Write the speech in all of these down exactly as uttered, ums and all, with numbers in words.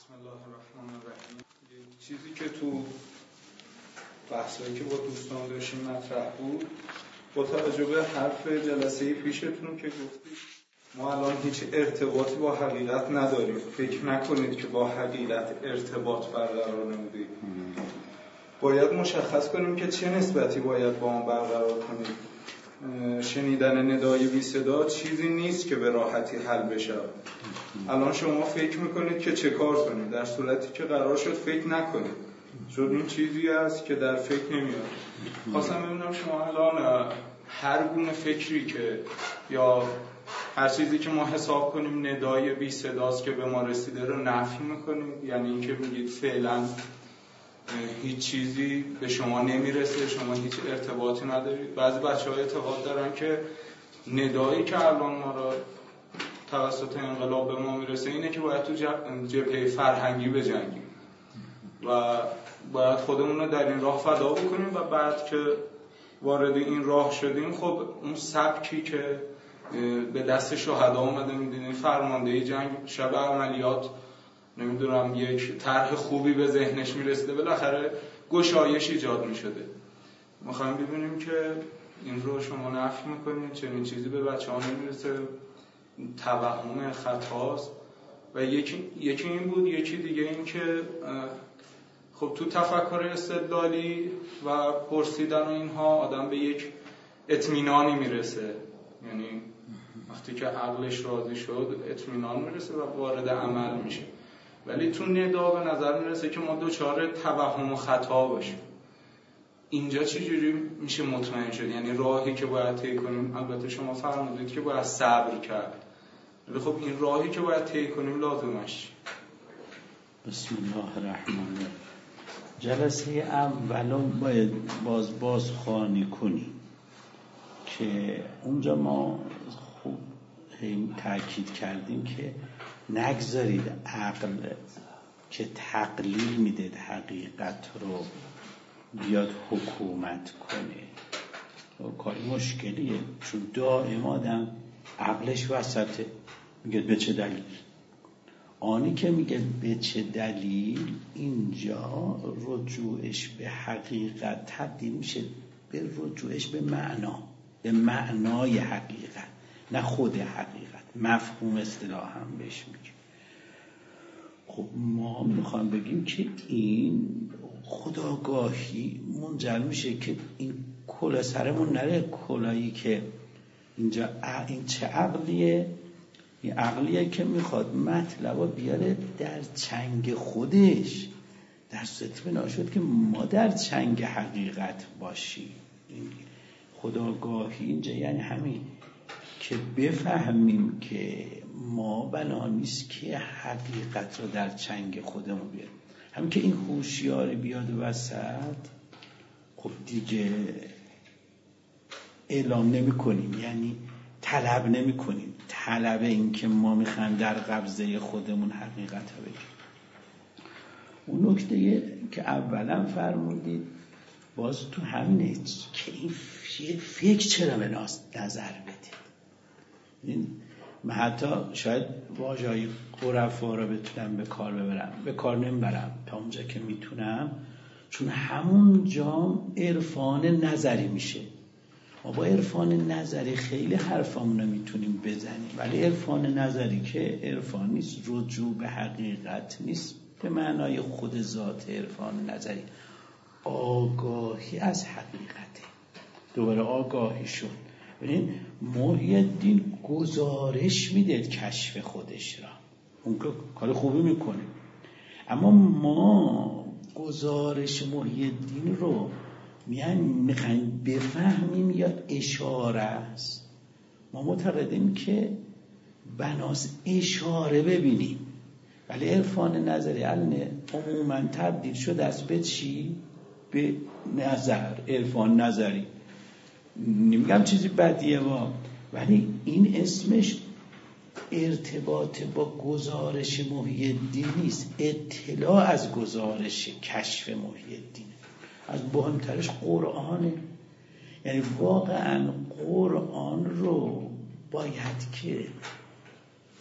بسم الله الرحمن الرحیم. چیزی که تو بحثایی که با دوستان داشتیم مطرح بود، با توجه به حرف جلسه پیشتون که گفتید ما الان هیچ ارتباطی با حقیقت نداریم، فکر نکنید که با حقیقت ارتباط برقرار نمودید. باید مشخص کنیم که چه نسبتی باید با آن برقرار کنیم. شنیدن ندای بی صدا چیزی نیست که به راحتی حل بشه. الان شما فکر میکنید که چه کار کنید، در صورتی که قرار شد فکر نکنید، چون این چیزی است که در فکر نمیاد. خواستم ببینم شما الان هر گونه فکری که یا هر چیزی که ما حساب کنیم ندای بی صداست که به ما رسیده رو نفی میکنید، یعنی اینکه میگید فعلا هیچ چیزی به شما نمیرسه، شما هیچ ارتباطی ندارید. بعضی بچه‌ها اعتقاد دارن که ندایی که الان ما را توسط انقلاب به ما میرسه اینه که باید تو جبهه فرهنگی بجنگیم و باید خودمون رو در این راه فدا بکنیم و بعد که وارد این راه شدیم، خب اون سبکی که به دست شهدا اومده، میدونید فرماندهی جنگ شب عملیات، نمیدونم یک طرح خوبی به ذهنش میرسیده، بالاخره گشایش ایجاد میشده. میخوایم ببینیم که این رو شما نفی میکنید، چنین چیزی به بچه ها نمیرسه، توهم خطاست. و یکی یکی این بود، یکی دیگه این که خب تو تفکر استدلالی و پرسیدن و اینها آدم به یک اطمینانی میرسه، یعنی وقتی که عقلش راضی شد اطمینان میرسه و وارد عمل میشه. ولی تو ندا به نظر میرسه که ما دوچار توهم و خطا باشیم. اینجا چجوری میشه مطمئن شد؟ یعنی راهی که باید طی کنیم، البته شما فرمودید که باید صبر کرد، ولی خب این راهی که باید طی کنیم لازمش. بسم الله الرحمن الرحیم. جلسه اولم باید باز باز خوانی کنیم که اونجا ما خوب تاکید کردیم که نگذارید عقل که تقلیل میده حقیقت رو بیاد حکومت کنه. کاری مشکلیه، چون دائم آدم عقلش وسطه، میگه به چه دلیل. آنی که میگه به چه دلیل، اینجا رجوعش به حقیقت تبدیل میشه به رجوعش به معنا، به معنای حقیقت، نه خود حقیقت. مفهوم اصطلاح هم بهش میگه. خب ما میخوام بگیم که این خودآگاهی منجر میشه که این کلا سرمون نره، کلایی که اینجا این چه عقلیه؟ این عقلیه که میخواد مطلبا بیاره در چنگ خودش، در اطمینان شد که ما در چنگ حقیقت باشیم. خودآگاهی اینجا یعنی همین که بفهمیم که ما بنا نیست که حقیقت رو در چنگ خودمون بیاریم. همین که این هوشیاری بیاد وسط، خب دیگه اعلام نمی کنیم، یعنی طلب نمی کنیم، طلب این که ما میخوایم در قبضه خودمون حقیقت رو بگیریم. اون نکته که اولا فرمودید باز تو همینه که این فکر چرا به نظر بده. این من حتی شاید واژه‌های عرفا رو بتونم به کار ببرم، به کار نمیبرم تا اونجا که میتونم، چون همونجا عرفان نظری میشه. ما با عرفان نظری خیلی حرفامون رو میتونیم بزنیم، ولی عرفان نظری که عرفان نیست، رجوع به حقیقت نیست به معنای خود ذات عرفان نظری. آگاهی از حقیقته، دوباره آگاهی شد. ببین محی الدین گزارش میده کشف خودش را، اون که کار خوبی میکنه، اما ما گزارش محی الدین رو میخوایم بفهمیم یا اشاره است. ما معتقدیم که بناس اشاره ببینیم، ولی عرفان نظری الان عموما تبدیل شده است به چی؟ به نظر، عرفان نظری. نمیگم چیزی بدیه با، ولی این اسمش ارتباط با گزارش محی الدین نیست، اطلاع از گزارش کشف محی الدین. از مهمترش قرآنه. یعنی واقعا قرآن رو باید که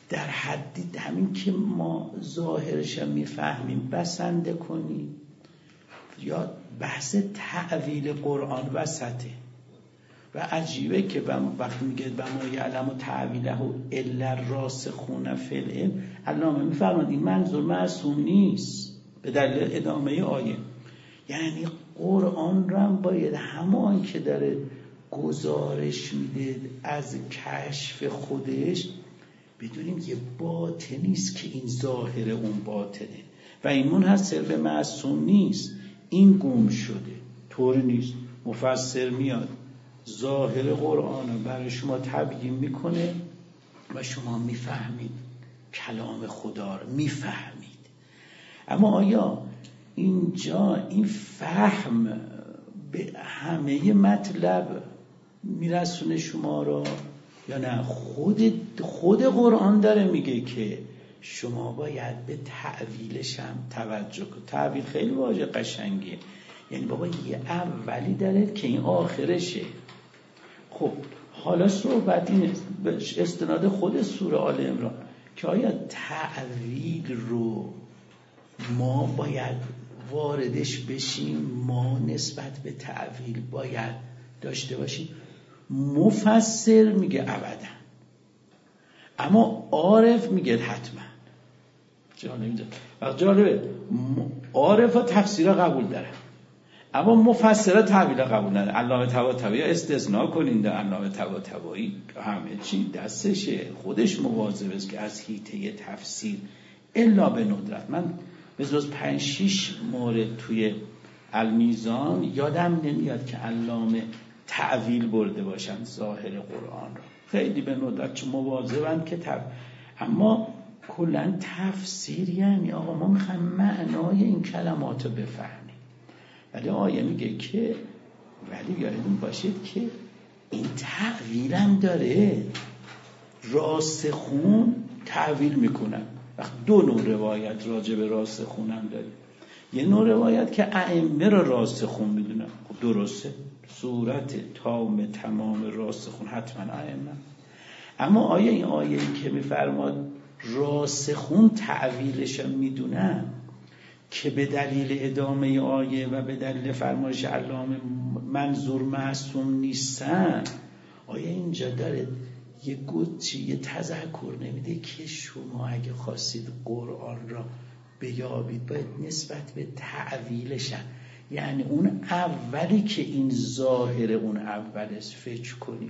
در حدی همین که ما ظاهرش میفهمیم بسنده کنیم، یا بحث تعویل قرآن وسطه. و عجیبه که وقتی میگه و ما یعلم تعویله الا الراسخون فی العلم، علامه میفرماد این منظور معصوم نیست به دلیل ادامه آیه. یعنی قرآن را باید همان که داره گزارش میده از کشف خودش بدونیم یه باطنی است که این ظاهر اون باطنه و این منحصر به معصوم نیست، این گم شده طور نیست. مفسر میاد ظاهر قرآن رو برای شما تبیین میکنه و شما میفهمید کلام خدا رو میفهمید. اما آیا اینجا این فهم به همه مطلب میرسونه شما رو یا نه؟ خود خود قرآن داره میگه که شما باید به تعویلش هم توجه کنید. تعویل خیلی واژه قشنگیه، یعنی بابا یه اولی داره که این آخرشه. خب حالا صحبت اینه به استناد خود سوره آل عمران که آیا تعویل رو ما باید واردش بشیم، ما نسبت به تعویل باید داشته باشیم؟ مفسر میگه ابدا، اما عارف میگه حتما. جالبه جالبه عارف ها تفسیر قبول داره اما مفسر تعویل قبول نداره. علامه طباطبایی استثناء کنین، علامه طباطبایی همه چی دستشه، خودش مواظب است که از حیطه تفسیر الا به ندرت. من به جز پنج شیش مورد توی المیزان یادم نمیاد که علامه تعویل برده باشن ظاهر قرآن را، خیلی به ندرت چون مواظبند که تف... اما کلا تفسیر یعنی آقا ما میخوایم معنای این کلمات رو بفهمیم. ولی آیه میگه که ولی یادتون باشید که این تعویل هم داره، راسخون تعویل میکنن. وقت دو نوع روایت راجع به راسخون هم داره. یه نوع روایت که ائمه را راسخون میدونن، خب درسته، صورت تام تمام راسخون حتما ائمه. اما آیه این آیه که میفرماد راسخون تعویلش میدونن که به دلیل ادامه آیه و به دلیل فرمایش علامه منظور معصوم نیستن، آیه اینجا داره یه گوچی یه تذکر نمیده که شما اگه خواستید قرآن را بیابید باید نسبت به تعویلشن، یعنی اون اولی که این ظاهر اون اولش فکر کنید.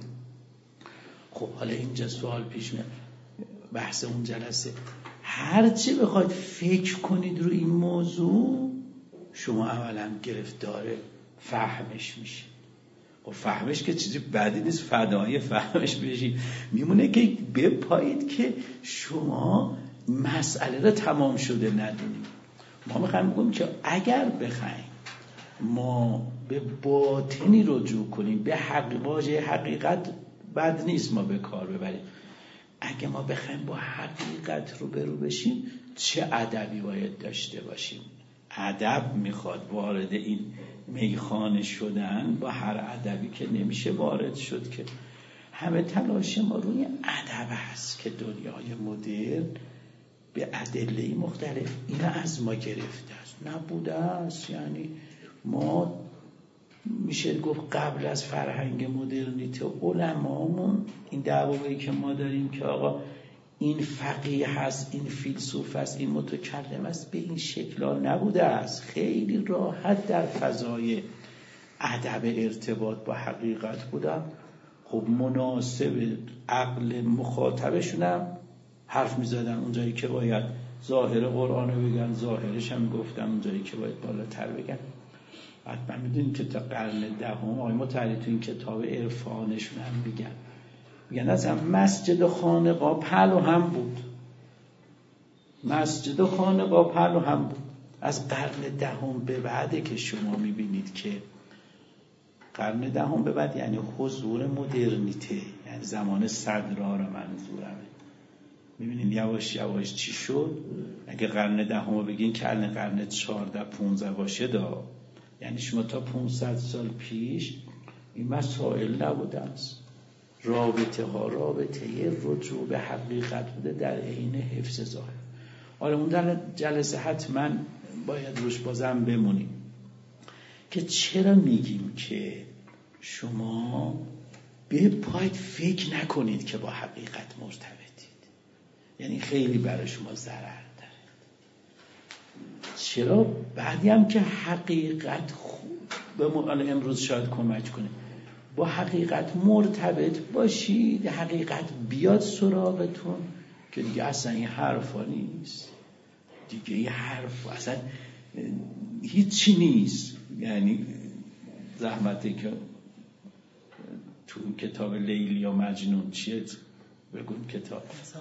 خب حالا اینجا سوال پیش میاد، بحث اون جلسه هرچی بخواید فکر کنید رو این موضوع شما اولا گرفتار فهمش میشید. و فهمش که چیزی بدی نیست، فدای فهمش بشید. میمونه که بپایید که شما مسئله رو تمام شده ندونید. ما میخوایم بگیم که اگر بخوایم ما به باطنی رجوع کنیم، به حق واژه حقیقت بد نیست ما به کار ببریم، اگه ما بخوایم با حقیقت رو برو بشیم چه ادبی باید داشته باشیم؟ ادب میخواد وارد این میخانه شدن با هر ادبی که نمیشه وارد شد، که همه تلاش ما روی ادب هست که دنیای مدرن به ادله مختلف اینا از ما گرفته است، نبوده است. یعنی ما میشه گفت قبل از فرهنگ مدرنیته علمامون این دعوایی که ما داریم که آقا این فقیه هست، این فیلسوف هست، این متکلم است، به این شکل نبوده است. خیلی راحت در فضای ادب ارتباط با حقیقت بودن. خب مناسب عقل مخاطبشون هم حرف میزدن، اونجایی که باید ظاهر قرآن رو بگن ظاهرش هم گفتن، اونجایی که باید بالاتر بگن. حتما میدونید که تا قرن دهم آقای مطهری تو این کتاب عرفانشون هم میگن میگن اصلا مسجد و خانقاه پهلو هم بود، مسجد و خانقاه پهلو هم بود. از قرن دهم به بعده که شما میبینید که قرن دهم به بعد یعنی حضور مدرنیته، یعنی زمان صدرا رو منظورمه. میبینید یواش یواش چی شد. اگه قرن دهم رو بگین که الان قرن چهارده پونزده باشه دا، یعنی شما تا پانصد سال پیش این مسائل نبوده است. رابطه ها رابطه رجوع به حقیقت بوده در عین حفظ ظاهر. آره اون در جلسه حتما باید روش بازم بمونیم که چرا میگیم که شما به پایت فکر نکنید که با حقیقت مرتبطید، یعنی خیلی برای شما ضرر داره. چرا بعدی هم که حقیقت خوب به ما امروز شاید کمک کنه، با حقیقت مرتبط باشید، حقیقت بیاد سراغتون که دیگه اصلا این حرفا نیست، دیگه این حرف اصلا هیچی نیست. یعنی زحمتی که تو کتاب لیلی و مجنون چیه بگم کتاب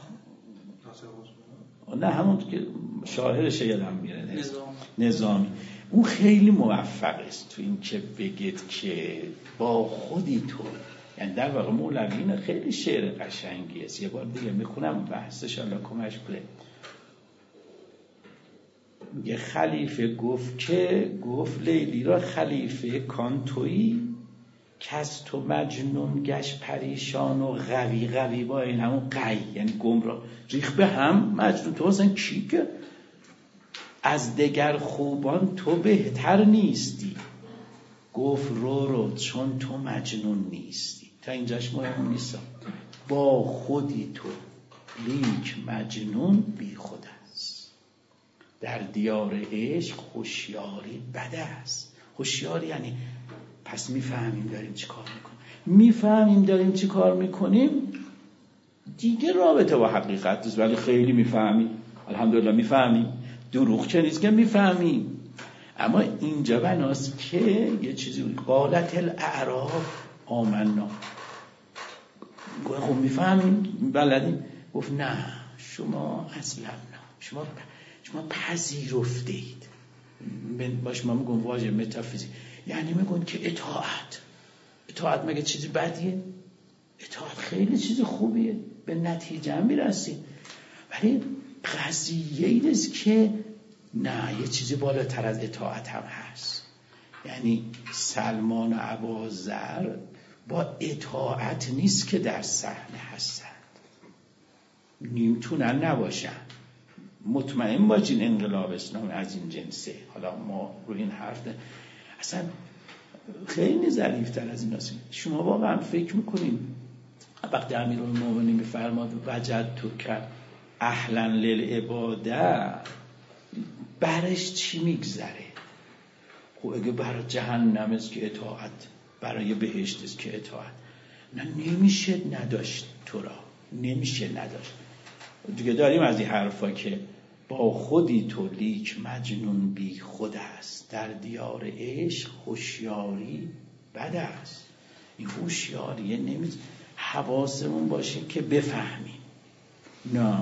نه همون که شاعرش یادم میره نظامی. نظامی اون خیلی موفق است تو این که بگید که با خودی تو، یعنی در واقع مولوی این خیلی شعر قشنگی است. یه بار دیگه میخونم بحثش الله کمش کنه. یه خلیفه گفت که گفت لیلی را خلیفه کانتویی کس تو مجنون گشت پریشان و غوی غوی با این همون قی یعنی گمراه ریخ به هم مجنون. تو اصلا کی که از دگر خوبان تو بهتر نیستی، گفت رو رو چون تو مجنون نیستی. تا اینجاش مهم نیست، با خودی تو لیک مجنون بی خود است، در دیار عشق هوشیاری بد است. هوشیاری یعنی پس میفهمیم داریم چی کار میکنیم، میفهمیم داریم چی کار میکنیم دیگه رابطه با حقیقت نیست، ولی خیلی میفهمیم، الحمدلله میفهمیم، دروغ چه نیست که میفهمیم. اما اینجا بناست که یه چیزی قالت الاعراب آمنا، خب میفهمیم بلدیم. گفت نه شما اصلا نه، شما شما پذیرفتید. باش ما میگم واژه متافیزیک یعنی میگن که اطاعت اطاعت مگه چیزی بدیه؟ اطاعت خیلی چیز خوبیه، به نتیجه میرسی. ولی قضیه ایست که نه یه چیزی بالاتر از اطاعت هم هست. یعنی سلمان و ابوذر با اطاعت نیست که در صحنه هستند، نمیتونن نباشن. مطمئن باشین انقلاب اسلامی از این جنسه. حالا ما رو این حرف ده. اصلا خیلی ظریف‌تر از این هستیم. شما واقعا فکر میکنین وقتی امیرالمومنین میفرماد وجد تو که اهلا للعباده برش چی میگذره؟ خب اگه برای جهنم است که اطاعت، برای بهشت است که اطاعت، نه نمیشه نداشت تو را، نمیشه نداشت. دیگه داریم از این حرفا که با خودی تو لیک مجنون بی خود است، در دیار عشق هوشیاری بد است. این هوشیاریه نمیز حواسمون باشه که بفهمیم. نه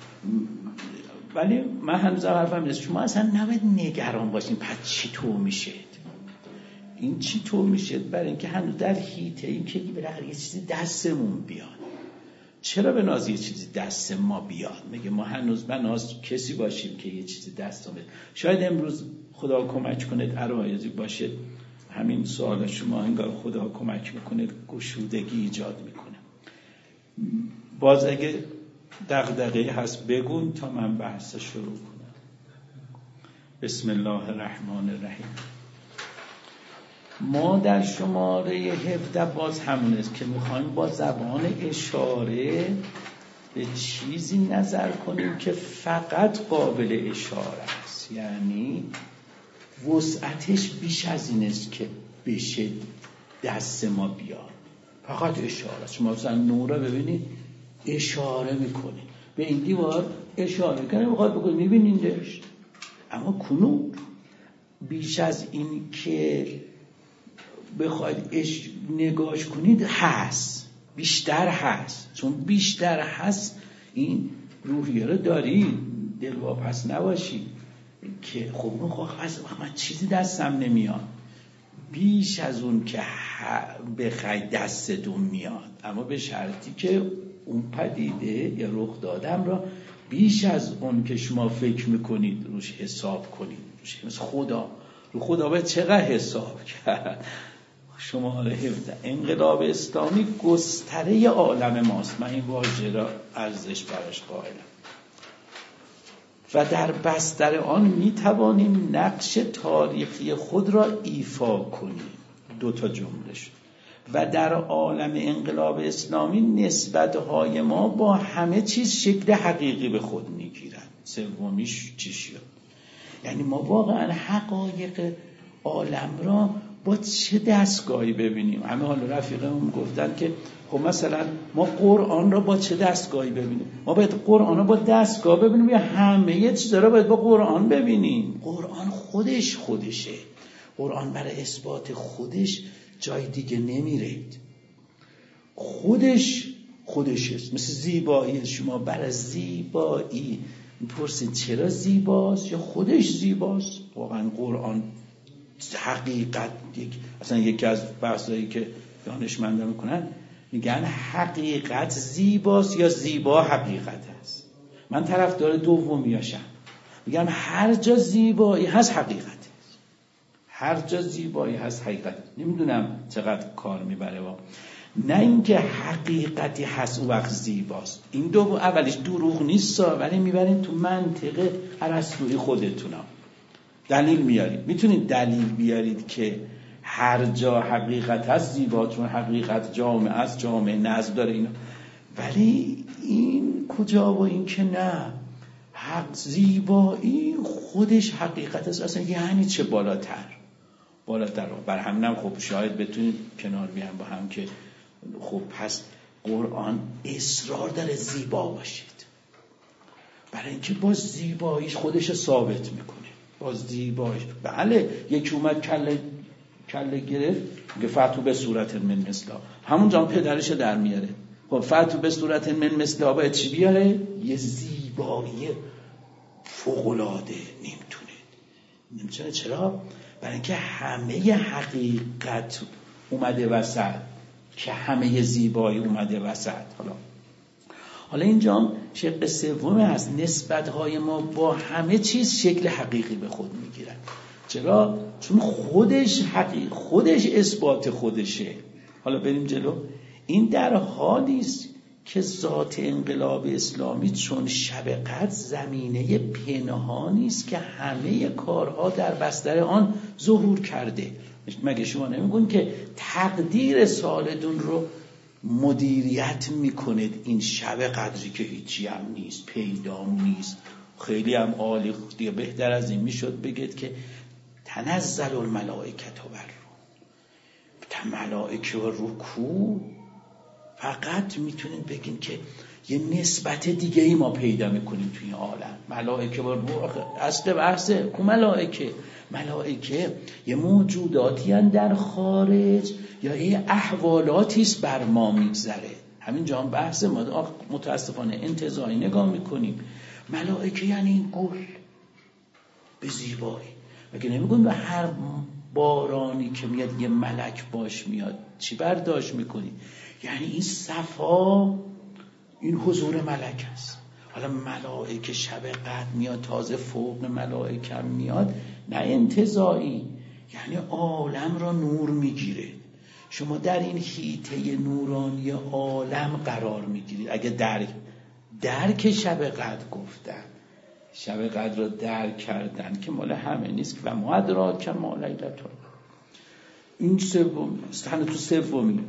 ولی من هنوز حرفم نیست، شما اصلا نباید نگران باشین پس چی تو میشه. این چی تو میشه برای اینکه هنوز در حیطه این که بالاخره یه چیزی دستمون بیاد. چرا به ناز یه چیزی دست ما بیاد؟ میگه ما هنوز به ناز کسی باشیم که یه چیزی دستمون بیاد. شاید امروز خدا کمک کنه عرایضی باشه همین سوال شما انگار خدا کمک میکنه گشودگی ایجاد میکنه. باز اگه دغدغه هست بگون تا من بحث شروع کنم. بسم الله الرحمن الرحیم. ما در شماره هفده باز همون است که میخوایم با زبان اشاره به چیزی نظر کنیم که فقط قابل اشاره است، یعنی وسعتش بیش از این است که بشه دست ما بیاد، فقط اشاره است. شما مثلا نور رو ببینید اشاره میکنید به این دیوار، اشاره کنه میخواد بکنید میبینیدش، اما کنون بیش از این که بخواید اش نگاش کنید هست، بیشتر هست. چون بیشتر هست این روحیه رو دارید، دلواپس نباشید که خب اون خواهد از من چیزی دستم نمیاد. بیش از اون که بخوای دستتون میاد، اما به شرطی که اون پدیده یا رخ دادم را بیش از اون که شما فکر میکنید روش حساب کنید. روش مثل خدا، رو خدا باید چقدر حساب کرد؟ شماره هفده انقلاب اسلامی گستره عالم ماست. من این واژه را ارزش براش قائلم و در بستر آن می توانیم نقش تاریخی خود را ایفا کنیم. دو تا جمله شد. و در عالم انقلاب اسلامی نسبت‌های ما با همه چیز شکل حقیقی به خود می‌گیرند. سومیش چی شد؟ یعنی ما واقعا حقایق عالم را با چه دستگاهی ببینیم؟ همه حال رفیقمون گفتن که خب مثلا ما قرآن را با چه دستگاهی ببینیم؟ ما باید قرآن را با دستگاه ببینیم یا همه چیزا را باید با قرآن ببینیم؟ قرآن خودش خودشه. قرآن برای اثبات خودش جای دیگه نمیرید. خودش خودشه. مثل زیبایی، شما برای زیبایی میپرسید چرا زیباست یا خودش زیباست؟ واقعا قرآن حقیقت یک اصلا یکی از بحثایی که دانشمندان میکنن میگن حقیقت زیباست یا زیبا حقیقت است. من طرفدار دومیاشم. میگم هر جا زیبایی هست حقیقت است. هر جا زیبایی هست حقیقت. نمیدونم چقدر کار میبره با نه اینکه حقیقتی هست اون وقت زیباست. این دو اولیش دروغ نیست ولی میبرین تو منطقه ارسطویی خودتونا دلیل میارید. میتونید دلیل بیارید که هر جا حقیقت هست زیبا، چون حقیقت جامعه است، جامعه نظم داره اینا. ولی این کجا و این که نه، حق زیبایی خودش حقیقت است. اصلا یعنی چه بالاتر بالاتر بر همینم خب شاید بتونید کنار بیان با هم که خب پس قرآن اصرار داره زیبا باشید برای اینکه با زیباییش خودش ثابت میکنه. با زیباییش بله یکی اومد کله کله گرفت میگه فتو به صورت من مثلا، همونجا پدرش در میاره. خب فتو به صورت من مثلا باید چی بیاره؟ یه زیبایی فوق‌العاده. نمیتونه نمیتونه چرا؟ برای اینکه همه حقیقت اومده وسط، که همه زیبایی اومده وسط. حالا حالا اینجا شق سوم هست، نسبت‌های ما با همه چیز شکل حقیقی به خود میگیرن. چرا؟ چون خودش حقیق خودش اثبات خودشه. حالا بریم جلو. این در حالی است که ذات انقلاب اسلامی چون شب قدر زمینه پنهانی است که همه کارها در بستر آن ظهور کرده. مگه شما نمیگون که تقدیر سالتون رو مدیریت میکنید؟ این شب قدری که هیچی هم نیست، پیدام نیست، خیلی هم عالی، دیگه بهتر از این میشد بگید که تنزل الملائکه و روح. ملائکه و روح کو؟ فقط میتونید بگین که یه نسبت دیگه ای ما پیدا میکنیم توی این عالم. ملائکه و روح اصل بحثه. کو ملائکه؟ ملائکه یه موجوداتی هستند در خارج یا یه احوالاتی است بر ما میگذره. همین جا هم بحث ما متاسفانه انتزاعی نگاه میکنیم. ملائکه یعنی این گل به زیبایی. مگه نمیگون به هر بارانی که میاد یه ملک باش میاد چی برداشت میکنی؟ یعنی این صفا، این حضور ملک است. حالا ملائکه شب قدر میاد، تازه فوق ملائکه هم میاد، نه انتزاعی، یعنی عالم را نور میگیره. شما در این حیطه نورانی عالم قرار میگیرید. اگه درک درک شب قدر گفتن، شب قدر را درک کردن که مال همه نیست و ما ادراک ما لیلة. این سوم استن تو سومی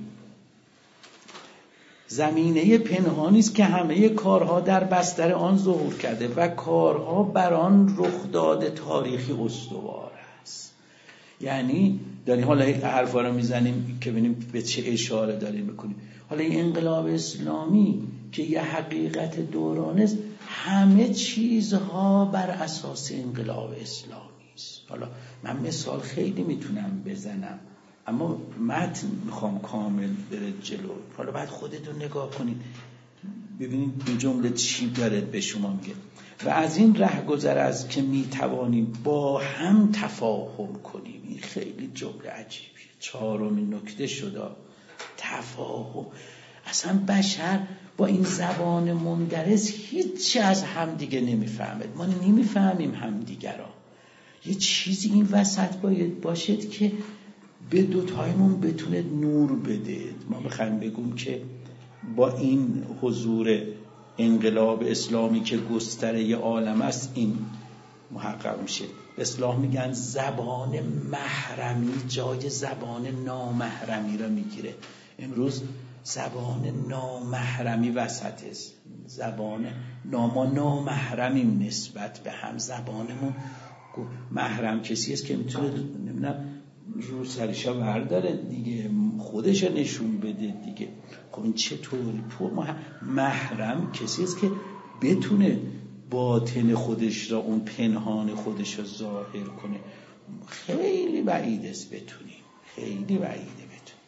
زمینه پنهانی است که همه کارها در بستر آن ظهور کرده و کارها بر آن رخداد تاریخی استوار است. یعنی داریم حالا حرفا رو میزنیم که ببینیم به چه اشاره داریم میکنیم. حالا این انقلاب اسلامی که یه حقیقت دورانه است، همه چیزها بر اساس انقلاب اسلامی است. حالا من مثال خیلی میتونم بزنم اما متن میخوام کامل بره جلو. حالا بعد خودتون نگاه کنید ببینید این جمله چی داره به شما میگه. و از این رهگذر از که میتوانیم با هم تفاهم کنیم. این خیلی جمله عجیبیه. چهارمین نکته شده تفاهم. اصلا بشر با این زبان مندرس هیچ از هم دیگه نمیفهمد. ما نمیفهمیم هم دیگه را. یه چیزی این وسط باید باشد که به دوتایمون بتونه نور بده. ما میخوایم بگیم که با این حضور انقلاب اسلامی که گستره عالم است این محقق میشه. اصلاح میگن زبان محرمی جای زبان نامحرمی رو میگیره. امروز زبان نامحرمی وسط است. زبان ناما نامحرمیم نسبت به هم. زبانمون محرم کسی است که میتونه نمیدونم رو سرشا برداره دیگه، خودش نشون بده دیگه. خب این چطوری؟ محرم کسی است که بتونه باطن خودش را، اون پنهان خودش را ظاهر کنه. خیلی بعید است بتونیم، خیلی بعیده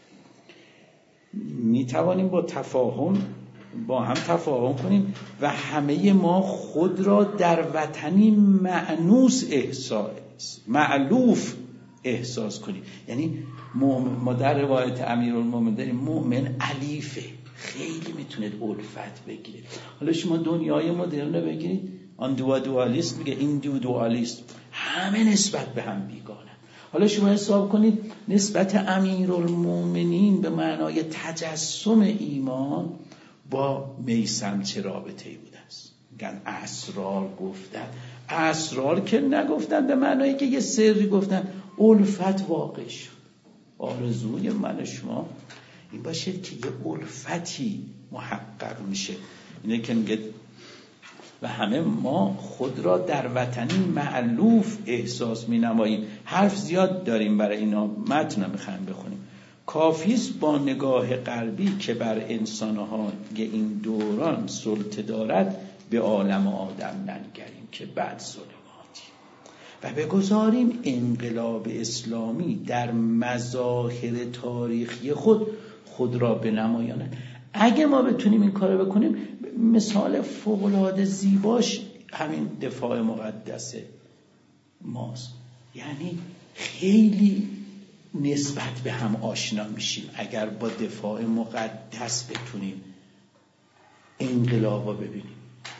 بتونیم. میتوانیم با تفاهم با هم تفاهم کنیم و همه ما خود را در وطنی مأنوس احساس مألوف احساس کنیم. یعنی ما در روایت امیرالمومنین داریم مؤمن الیفه، خیلی میتونه الفت بگیره. حالا شما دنیای مدرن بگیرید، آن دو دوالیست میگه این دو دوالیست همه نسبت به هم بیگانه. حالا شما حساب کنید نسبت امیرالمومنین به معنای تجسم ایمان با میثم چه رابطه‌ای بوده است. میگن اسرار گفتن، اسرار که نگفتن به معنایی که یه سری گفتن، الفت واقع شد. آرزوی من شما این باشه که یه الفتی محقق میشه. اینه که میگه و همه ما خود را در وطنی مألوف احساس مینماییم. حرف زیاد داریم برای اینا، متن میخوایم بخونیم. کافیست با نگاه غربی که بر انسانها این دوران سلطه دارد به عالم آدم ننگریم که بعد ظلماتی و بگذاریم انقلاب اسلامی در مظاهر تاریخی خود خود را بنمایاند. اگه ما بتونیم این کارو بکنیم، مثال فوق‌العاده زیباش همین دفاع مقدس ماست. یعنی خیلی نسبت به هم آشنا میشیم اگر با دفاع مقدس بتونیم انقلاب رو ببینیم.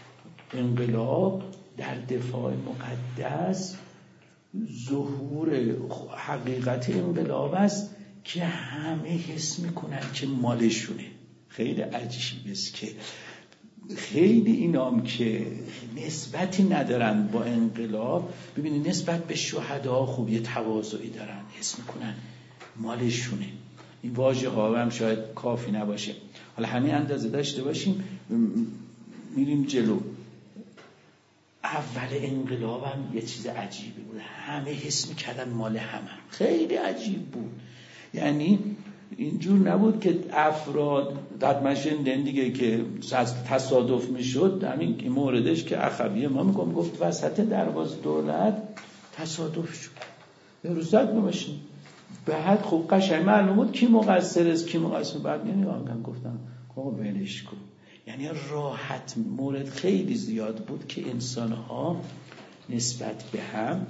انقلاب در دفاع مقدس ظهور حقیقت انقلاب است که همه حس میکنن که مالشونه. خیلی عجیب است که خیلی اینام که نسبتی ندارن با انقلاب، ببینید نسبت به شهدا خوب یه تواضعی دارن، حس میکنن مالشونه. این واژه ها هم شاید کافی نباشه. حالا همین اندازه داشته باشیم میریم جلو. اول انقلاب هم یه چیز عجیبی بود، همه حس میکردن مال همه. خیلی عجیب بود. یعنی اینجور نبود که افراد حتما شنیدن دیگه که تصادف میشد. همین موردش که اخوی ما میگم گفت وسط درواز دولت تصادف شد، به روزت نماشین. بعد خب قشنگ معلوم بود کی مقصر است کی مقصر. بعد نمیگم گفتم آقا ولش کن. یعنی راحت مورد خیلی زیاد بود که انسان‌ها نسبت به هم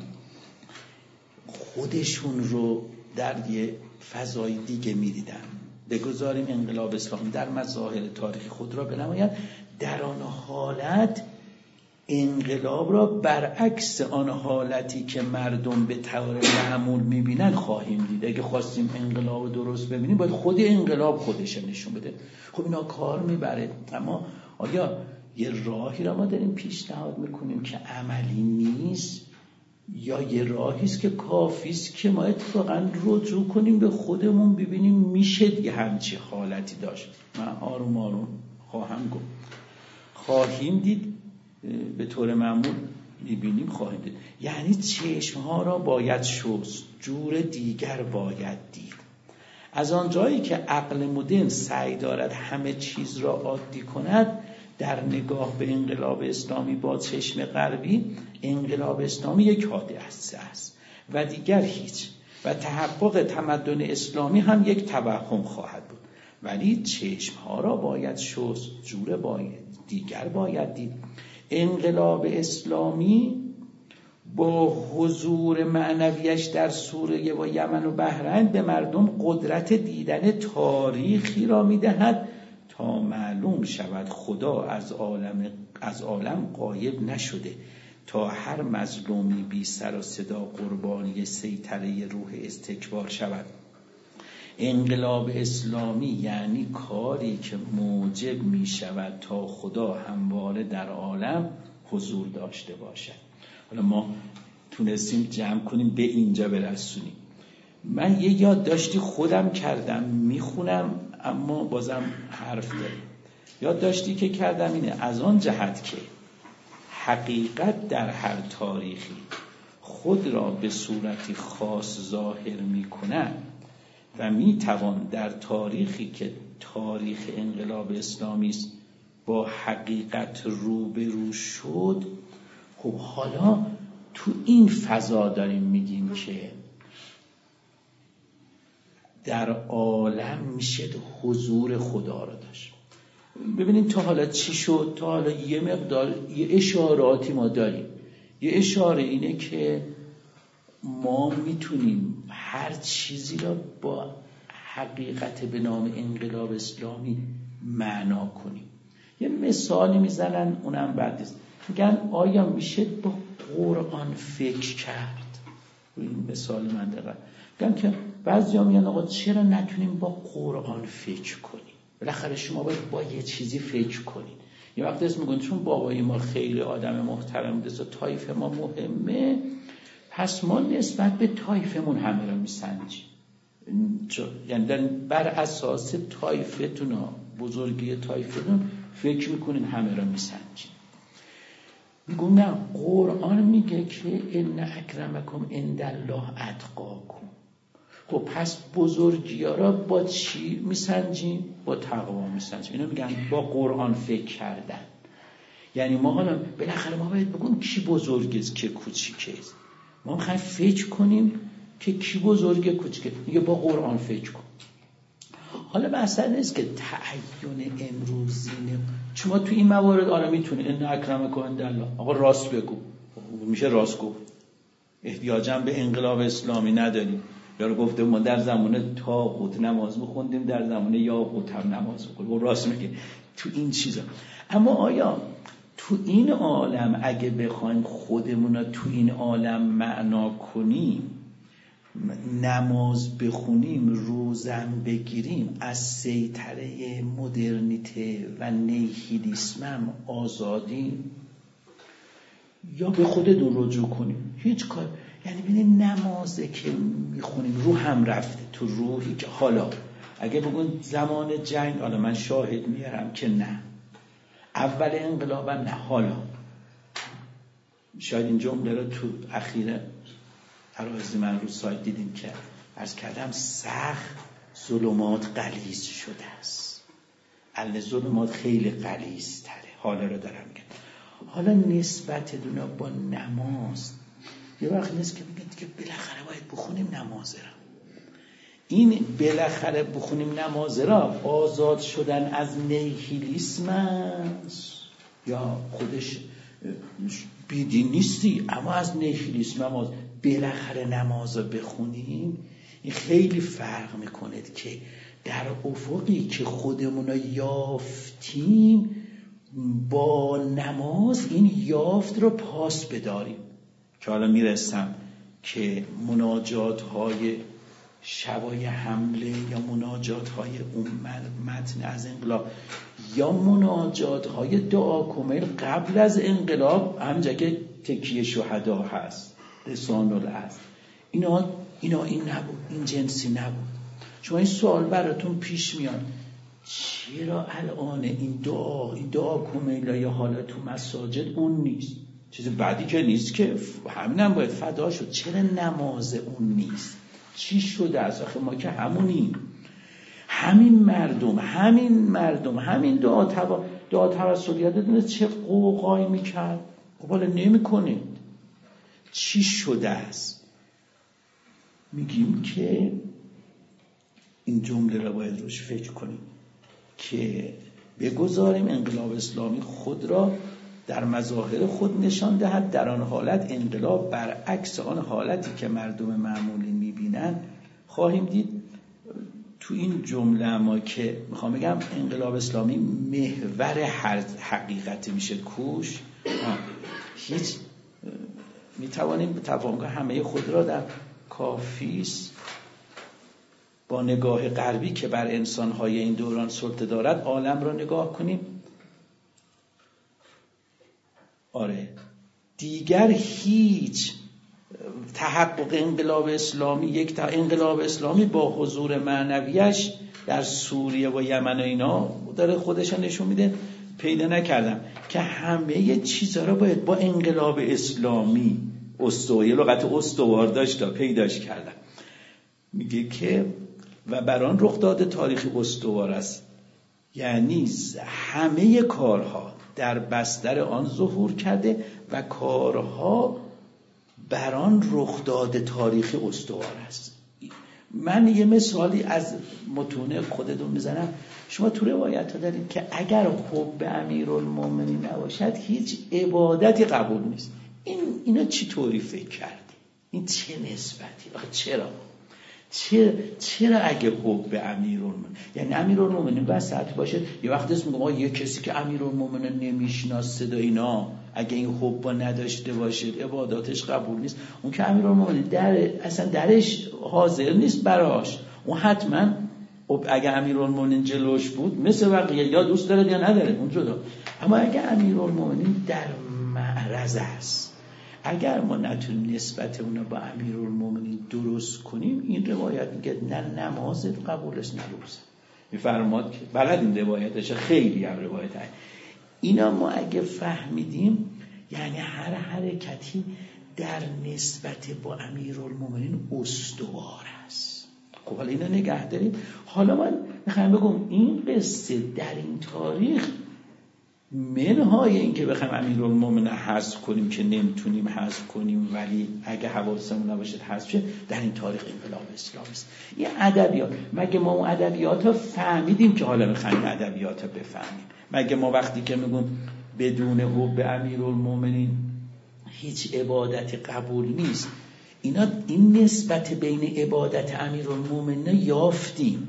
خودشون رو در یه فضای دیگه می‌دیدن. بگذاریم انقلاب اسلام در مظاهر تاریخی خود را بنماید. در آن حالت انقلاب را برعکس آن حالتی که مردم به طور معمول می‌بینن خواهیم دید. اگه خواستیم انقلاب درست ببینیم باید خود انقلاب خودش نشون بده. خب اینا کار میبره. اما آیا یه راهی را ما داریم پیشنهاد میکنیم که عملی نیست، یا یه راهی است که کافی است که ما اتفاقا رجوع کنیم به خودمون ببینیم میشه یه همچی حالتی داشت؟ من آروم آروم خواهم گفت، خواهیم دید، به طور معمول میبینیم خواهیم دید. یعنی چشمها را باید شست، جور دیگر باید دید. از آن جایی که عقل مدرن سعی دارد همه چیز را عادی کند، در نگاه به انقلاب اسلامی با چشم غربی، انقلاب اسلامی یک حادثه است و دیگر هیچ، و تحقق تمدن اسلامی هم یک توهم خواهد بود. ولی چشمها را باید شست، جور باید دیگر باید دید. انقلاب اسلامی با حضور معنویش در سوریه و یمن و بحرین به مردم قدرت دیدن تاریخی را می‌دهد تا معلوم شود خدا از عالم از عالم غایب نشده، تا هر مظلومی بی سر و صدا قربانی سیطره روح استکبار شود. انقلاب اسلامی یعنی کاری که موجب می شود تا خدا همواره در عالم حضور داشته باشد. حالا ما تونستیم جمع کنیم به اینجا برسونیم. من یه یادداشتی خودم کردم میخونم اما بازم حرف داریم. یادداشتی که کردم اینه از آن جهت که حقیقت در هر تاریخی خود را به صورتی خاص ظاهر می کند و می توان در تاریخی که تاریخ انقلاب اسلامی است با حقیقت روبرو شد. خب حالا تو این فضا داریم میگیم که در عالم میشه حضور خدا را داشت. ببینید تا حالا چی شد؟ تا حالا یه مقدار یه اشاراتی ما داریم. یه اشاره اینه که ما میتونیم هر چیزی را با حقیقت به نام انقلاب اسلامی معنا کنیم. یه مثالی میزنن اونم بد نیست، میگن آیا میشه با قرآن فکر کرد؟ این مثال من دقیقا میگن که بعضی ها میگن آقا چرا نتونیم با قرآن فکر کنیم؟ بالاخره شما باید با یه چیزی فکر کنید. یه وقت اسم میگن چون بابای ما خیلی آدم محترم بوده، طایفه ما مهمه، پس ما نسبت به طایفمون همه رو میسنجیم. یعنی بر اساس طایفتون، بزرگی طایفتون فکر میکنین همه رو میسنجیم. میگم نه، قرآن میگه که ان اکرمکم عند الله اتقاکم. خب پس بزرگی ها را با چی میسنجیم؟ با تقوا میسنجیم. اینو میگن با قرآن فکر کردن. یعنی ما حالا بالاخره ما باید بگیم کی بزرگ است که کوچیکه است. ما میخوایم فکر کنیم که کی بزرگه کوچیکه، میگه با قرآن فکر کن. حالا مثلا نیست که تعین امروزی نه. شما تو این موارد حالا میتونید ان اکرمکم عند الله، آقا راست بگو، میشه راست گفت. احتیاجاً به انقلاب اسلامی نداریم. یارو گفته ما در زمان طاغوت نماز میخوندیم، در زمان یاغوت هم نماز میخوندیم. راست میگه تو این چیزا. اما آیا تو این عالم اگه بخوایم خودمون رو تو این عالم معنا کنیم، نماز بخونیم، روزم بگیریم، از سیطره مدرنیته و نیهیلیسم هم آزادیم، یا به خودمون رجوع کنیم؟ هیچ کار. یعنی ببینید نمازه که میخونیم رو هم رفته تو روحی که حالا اگه بگون زمان جنگ، حالا من شاهد میارم که نه، اول انقلاب نه، حالا شاید این جمله رو تو اخیر عرایض من رو سایت دیدیم که عرض کردم سخت ظلمات غلیظ شده است. ال ظلمات خیلی غلیظ تره. حالا رو دارم میگم. حالا نسبت دونا با نماز یه وقت نیست که بگید که بالاخره باید بخونیم نماز را. این بالاخره بخونیم نماز را آزاد شدن از نیهیلیسم است یا خودش بیدین نیستی اما از نیهیلیسم هم بالاخره نماز را بخونیم؟ این خیلی فرق میکنه که در افقی که خودمون را یافتیم با نماز این یافت رو پاس بداریم. که حالا میرسم که مناجات های شبای حمله یا مناجات های اون متن از انقلاب یا مناجات های دعا کمیل قبل از انقلاب، همجا که تکیه شهدا هست، لسان الاصل، اینا اینا این نبود، این جنسی نبود. شما این سوال براتون پیش میاد چرا الان این دعا این دعا کمیل یا حالا تو مساجد اون نیست؟ چیز بعدی که نیست که همینم باید فدا شد. چرا نماز اون نیست؟ چی شده از آخه ما که همونیم، همین مردم همین مردم همین دعا توا دعا توسلیت دونه چه قوقایی میکرد؟ خب حالا نمیکنید. چی شده است؟ میگیم که این جمله را باید روش فکر کنیم که بگذاریم انقلاب اسلامی خود را در مظاهر خود نشان دهد. در آن حالت انقلاب برعکس آن حالتی که مردم معمولی میبینن خواهیم دید. تو این جمله ما که میخوام بگم انقلاب اسلامی محور هر حقیقت میشه کوش، هیچ میتوانیم به تفاهم همه خود را در کافیس با نگاه غربی که بر انسان‌های این دوران سلطه دارد عالم را نگاه کنیم، آره دیگر هیچ تحقق انقلاب اسلامی، یک تا انقلاب اسلامی با حضور معنویش در سوریه و یمن و اینا داره خودش نشون میده، پیدا نکردم که همه چیزا رو باید با انقلاب اسلامی استوار، یه لغت استوار داشت تا پیداش کردم. میگه که و بران رخ داده تاریخی استوار است، یعنی همه کارها در بستر آن ظهور کرده و کارها بران رخ داده تاریخی استوار است. من یه مثالی از متون خودتون میزنم. شما تو روایت ها دارید که اگر حب امیرالمومنین نباشد هیچ عبادتی قبول نیست. این اینا چی طوری فکر کردی؟ این چه نسبتی؟ چرا؟ چرا چرا اگه حب امیرالمومنین، یعنی امیرالمومنین وسط باشه، یه وقت اسم میگم آقا یه کسی که امیرالمومنین نمیشناسه و اینا اگه این حب نداشته باشه عباداتش قبول نیست. اون که امیرالمومنین در اصلا درش حاضر نیست براش، اون حتما اگه امیرالمومنین جلوش بود مثل بقیه یا دوست داره یا نداره اون جدا. اما اگه امیرالمومنین در معرض است، اگر ما نتونیم نسبت اون با امیرالمومنین درست کنیم، این روایت میگه نه نماز قبولش نه روزه. میفرماد که بلد این روایتش خیلی هم روایت هست. اینا ما اگه فهمیدیم یعنی هر حرکتی در نسبت با امیرالمومنین استوار است. خب حالا اینا نگه داریم. حالا من میخوام بگم این قصه در این تاریخ منهای این که بخوایم امیرالمومنین حذف کنیم که نمیتونیم حذف کنیم، ولی اگه حواسمون نباشه حذف شه، در این تاریخ انقلاب اسلامی است. این ادبیات، مگه ما اون ادبیات ها فهمیدیم که حالا میخوایم ادبیات ها بفهمیم؟ مگه ما وقتی که میگم بدون حب امیرالمومنین هیچ عبادت قبول نیست، اینا این نسبت بین عبادت امیرالمومنین یافتیم.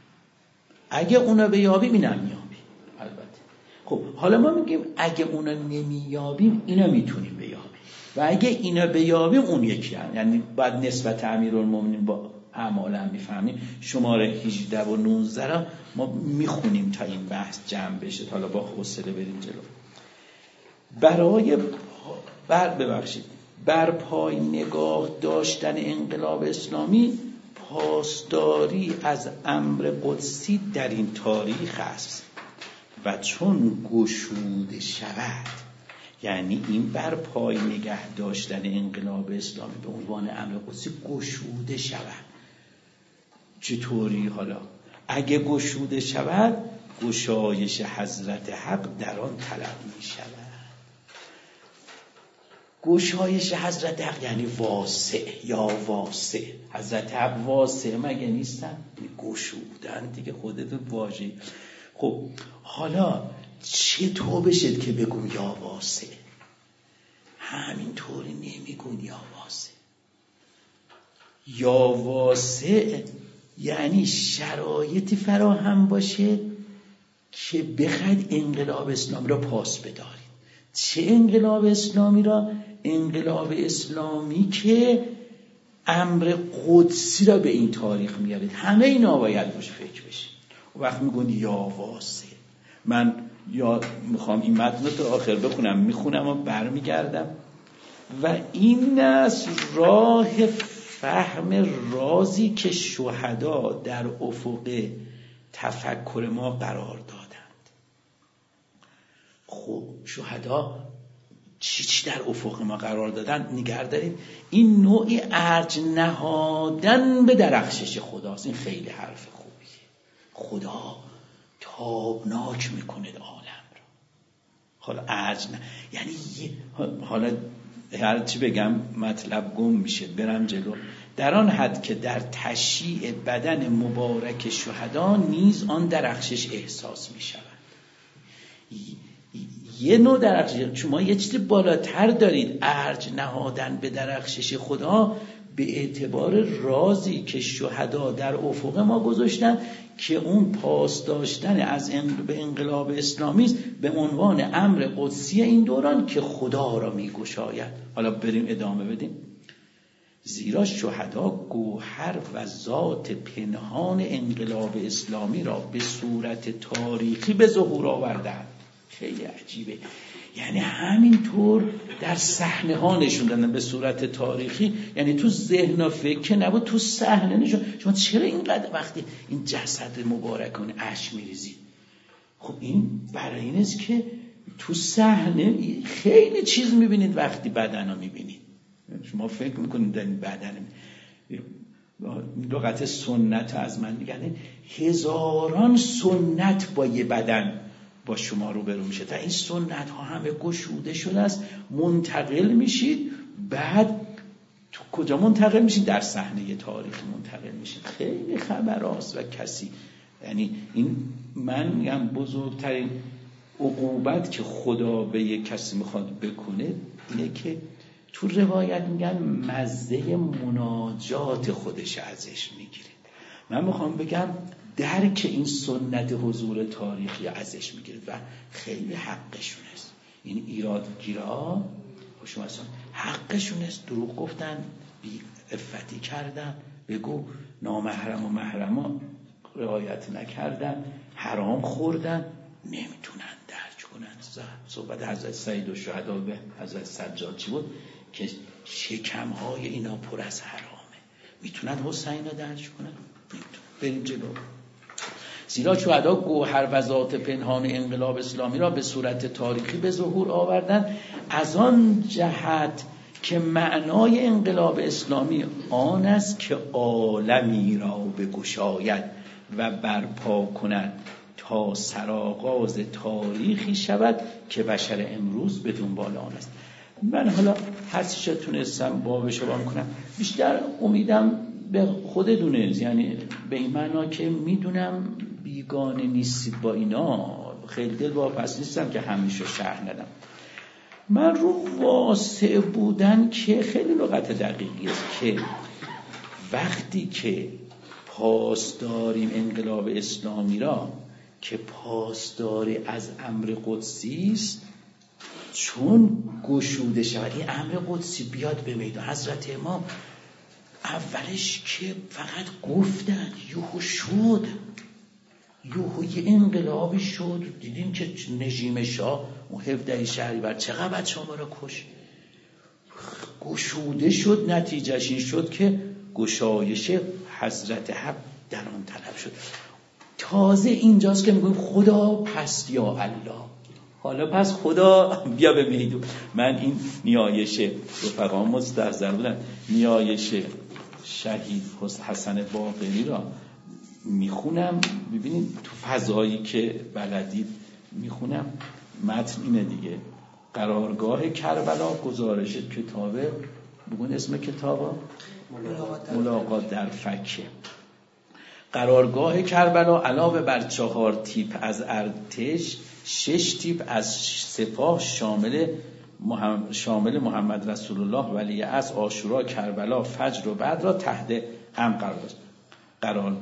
اگه اونا بیابیم اینم میابیم. البته خب حالا ما میگیم اگه اونا نمیابیم اینا میتونیم بیابیم، و اگه اینا بیابیم اون یکی هم. یعنی بعد نسبت امیرالمومنین با اعمال هم میفهمیم. شماره هجده و نوزده را ما میخونیم تا این بحث جمع بشه، حالا با حوصله بریم جلو. برای بر ببخشید بر پای نگاه داشتن انقلاب اسلامی پاسداری از امر قدسی در این تاریخ است و چون گشوده شود، یعنی این بر پای نگه داشتن انقلاب اسلامی به عنوان امر قدسی گشوده شود. چطوری حالا؟ اگه گشوده شود گشایش حضرت حق در آن طلب می شود. گشایش حضرت حق یعنی واسع یا واسع. حضرت حق واسع مگه نیستن؟ گشودن دیگه، خودتون واژه. خب حالا چطور بشد که بگم یا واسع؟ همینطوری نمیگون یا واسع. یا واسع یعنی شرایطی فراهم باشه که بخواید انقلاب اسلامی را پاس بدارید. چه انقلاب اسلامی را؟ انقلاب اسلامی که امر قدسی را به این تاریخ میارید. همه اینا باید باش فکر بشید. وقت میگن یا واسع، من یا میخوام این متن رو تا آخر بخونم، میخونم و برمیگردم و این است راه فهم رازی که شهدا در افق تفکر ما قرار دادند. خب شهدا چی چی در افق ما قرار دادن؟ نگه دارید این نوعی ارج نهادن به درخشش خداست. این خیلی حرف خوبیه. خدا تابناک میکنه عالم رو. حالا ارج نه یعنی حالا هر چی بگم مطلب گم میشه، برم جلو. در آن حد که در تشییع بدن مبارک شهدا نیز آن درخشش احساس میشود. یه نوع درخشش، شما یه چیزی بالاتر دارید، ارج نهادن به درخشش خدا به اعتبار رازی که شهدا در افق ما گذاشتن که اون پاس داشتن از به انقلاب اسلامی است به عنوان امر قدسی این دوران که خدا را میگشاید. حالا بریم ادامه بدیم. زیرا شهدا گوهر و ذات پنهان انقلاب اسلامی را به صورت تاریخی به ظهور آوردند. خیلی عجیبه، یعنی همینطور در صحنه ها نشون دادن به صورت تاریخی، یعنی تو ذهن و فکر نبود، تو صحنه نشون. شما چرا اینقدر وقتی این جسد مبارکانه اشک میریزید؟ خب این برای این است که تو صحنه خیلی چیز میبینید وقتی بدن رو میبینید. شما فکر میکنید در این بدن لغت سنت از من میگن هزاران سنت با یه بدن با شما رو برو میشه، تا این سنت ها همه گشوده شده است، منتقل میشید. بعد تو کجا منتقل میشید؟ در صحنه تاریخ منتقل میشید. خیلی خبراست و کسی، یعنی این من میگم بزرگترین عقوبت که خدا به یک کسی میخواد بکنه اینه که تو روایت میگن مزه مناجات خودش ازش میگیره. من میخوام بگم درک این سنت حضور تاریخی ازش میگیره و خیلی حقشون است. این ایرادگیرها شما اصلا حقشون است. دروغ گفتن، بی عفتی کردن، بگو نامحرم و محرما رعایت نکردن، حرام خوردن، نمیتونن درک کنن. صحبت حضرت سید الشهدا به حضرت سجاد چی بود؟ که شکمهای اینا پر از حرامه. میتونن حسین رو درک کنن؟ نمیتونن. بریم جلو. زیرا شهدا گوهر و ذات پنهان انقلاب اسلامی را به صورت تاریخی به ظهور آوردند، از آن جهت که معنای انقلاب اسلامی آن است که عالمی را بگشاید و برپا کند تا سرآغاز تاریخی شود که بشر امروز به دنبال آن است. من حالا هر چیزی تونستم بابش رو بام کنم. بیشتر امیدم به خودتونه، یعنی به این معنا که میدونم بیگانه نیستید با اینا، خیلی دل واپس نیستم که همیشه شرح ندم. من رو واسع بودن که خیلی لغت دقیقی است که وقتی که پاسداریم انقلاب اسلامی را که پاسداری از امر قدسی است، چون گشوده شود این امر قدسی بیاد به میدان. حضرت امام اولش که فقط گفتن یهو شد، یهو یه انقلابی شد، دیدیم که نژیم شاه اون هفده شهریور چقدر بچه ما را کش، گشوده شد. نتیجهش این شد که گشایش حضرت حق در آن طلب شد. تازه اینجاست که میگویم خدا پس یا الله، حالا پس خدا بیا به میدون. من این نیایش رفقا مستحضر بودن، نیایش شهید حسن باقری را میخونم، ببینید تو فضایی که بلدید میخونم. متن اینه دیگه: قرارگاه کربلا، گزارش کتابه، بگون اسم کتابا ملاقات در فکه. قرارگاه کربلا علاوه بر چهار تیپ از ارتش، شش تیپ از سپاه شامل محمد, شامل محمد رسول الله ولی از عاشورا، کربلا، فجر و بعد را تحت امر قرار داشت. قرار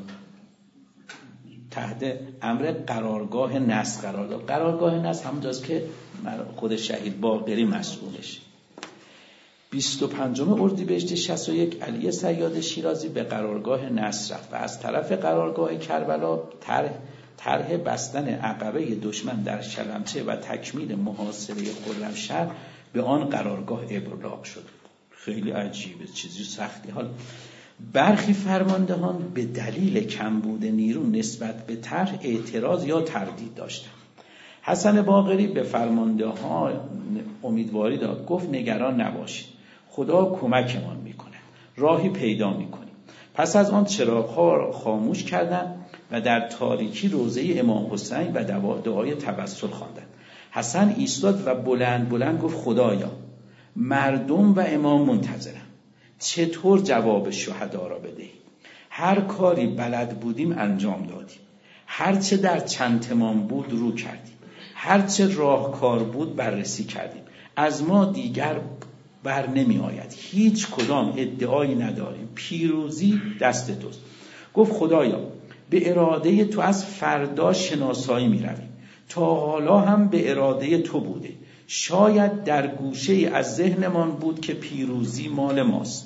تحت امر قرارگاه نصر قرار داد. قرارگاه نصر همونجاست که خود شهید باقری مسئولش. بیست و پنجم اردیبهشت شصت و یک علی صیاد شیرازی به قرارگاه نصر رفت و از طرف قرارگاه کربلا طرح طرح بستن عقبه دشمن در شلمچه و تکمیل محاصره خرمشهر به آن قرارگاه ابلاغ شد. خیلی عجیبه، چیزی سختی. حال برخی فرماندهان به دلیل کمبود نیرو نسبت به طرح اعتراض یا تردید داشتند. حسن باقری به فرماندهان امیدواری داد، گفت نگران نباشید، خدا کمکمان میکنه، راهی پیدا میکنیم. پس از آن چراغ‌ها را خاموش کردند و در تاریکی روضه امام حسین و دعای توسل خواندند. حسن ایستاد و بلند بلند گفت خدایا، مردم و امام منتظرند، چطور جواب شهدا را بدهیم؟ هر کاری بلد بودیم انجام دادیم، هرچه در چند تمام بود رو کردیم، هرچه راهکار بود بررسی کردیم. از ما دیگر بر نمی آید، هیچ کدام ادعایی نداریم، پیروزی دست توست. گفت خدایا، به اراده تو از فردا شناسایی می رویم، تا حالا هم به اراده تو بوده، شاید در گوشه از ذهنمان بود که پیروزی مال ماست.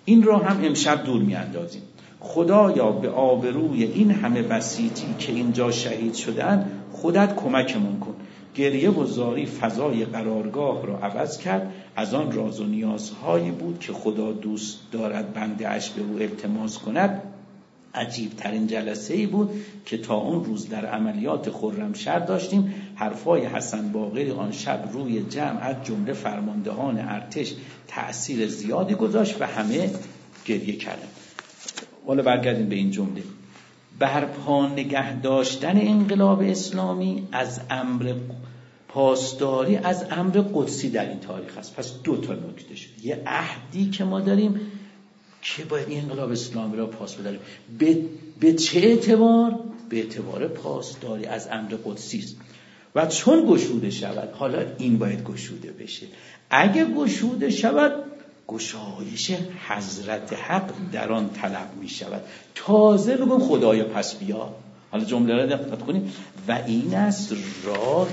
این را هم امشب دور میاندازیم. خدایا به آبروی این همه بسیطی که اینجا شهید شدن خودت کمکمون کن. گریه و زاری فضای قرارگاه را عوض کرد. از آن راز و نیازهایی بود که خدا دوست دارد بنده اش به او التماس کند. عجیب ترین جلسه ای بود که تا اون روز در عملیات خرمشهر داشتیم. حرفای حسن باقری آن شب روی جمع از جمله فرماندهان ارتش تأثیر زیادی گذاشت و همه گریه کردند. حالا برگردیم به این جمله. برپا نگه داشتن انقلاب اسلامی از امر پاسداری از امر قدسی در این تاریخ است. پس دو تا نکته شد. یه عهدی که ما داریم که باید این انقلاب اسلامی را پاس بداریم. به, به چه اعتبار؟ به اعتبار پاسداری از امر قدسی است. و چون گشوده شود، حالا این باید گشوده بشه. اگه گشوده شود، گشایش حضرت حق در آن طلب می شود. تازه بگم خدایا پس بیا. حالا جمله را دقت کنید. و این است راه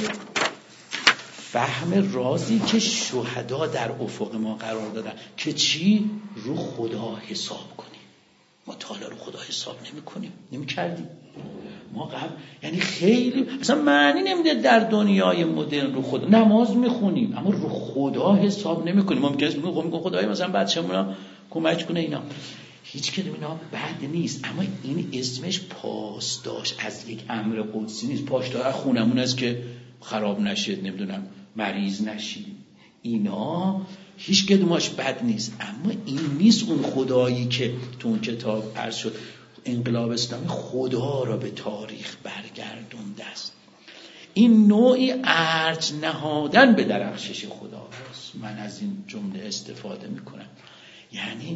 فهم رازی که شهدا در افق ما قرار دادن که چی؟ رو خدا حساب کنیم. ما تا حالا رو خدا حساب نمی کنیم، نمی کردیم. ما قبل یعنی خیلی اصلا معنی نمیده در دنیای مدرن رو خدا نماز میخونیم اما رو خدا حساب نمی کنیم. ممکنه بگیم خب خدای مثلا بچه‌مون کمک کنه اینا. هیچ کدوم اینا بد نیست، اما این اسمش پاسداشت از یک امر قدسی نیست. پاسدار از خونمون است که خراب نشه، نمیدونم مریض نشیم. اینا هیچ کدومش بد نیست، اما این نیست اون خدایی که تو اون کتاب عرض شد. انقلاب اسلامی خدا را به تاریخ برگردونده است. این نوعی ارج نهادن به درخشش خدا است. من از این جمله استفاده میکنم. یعنی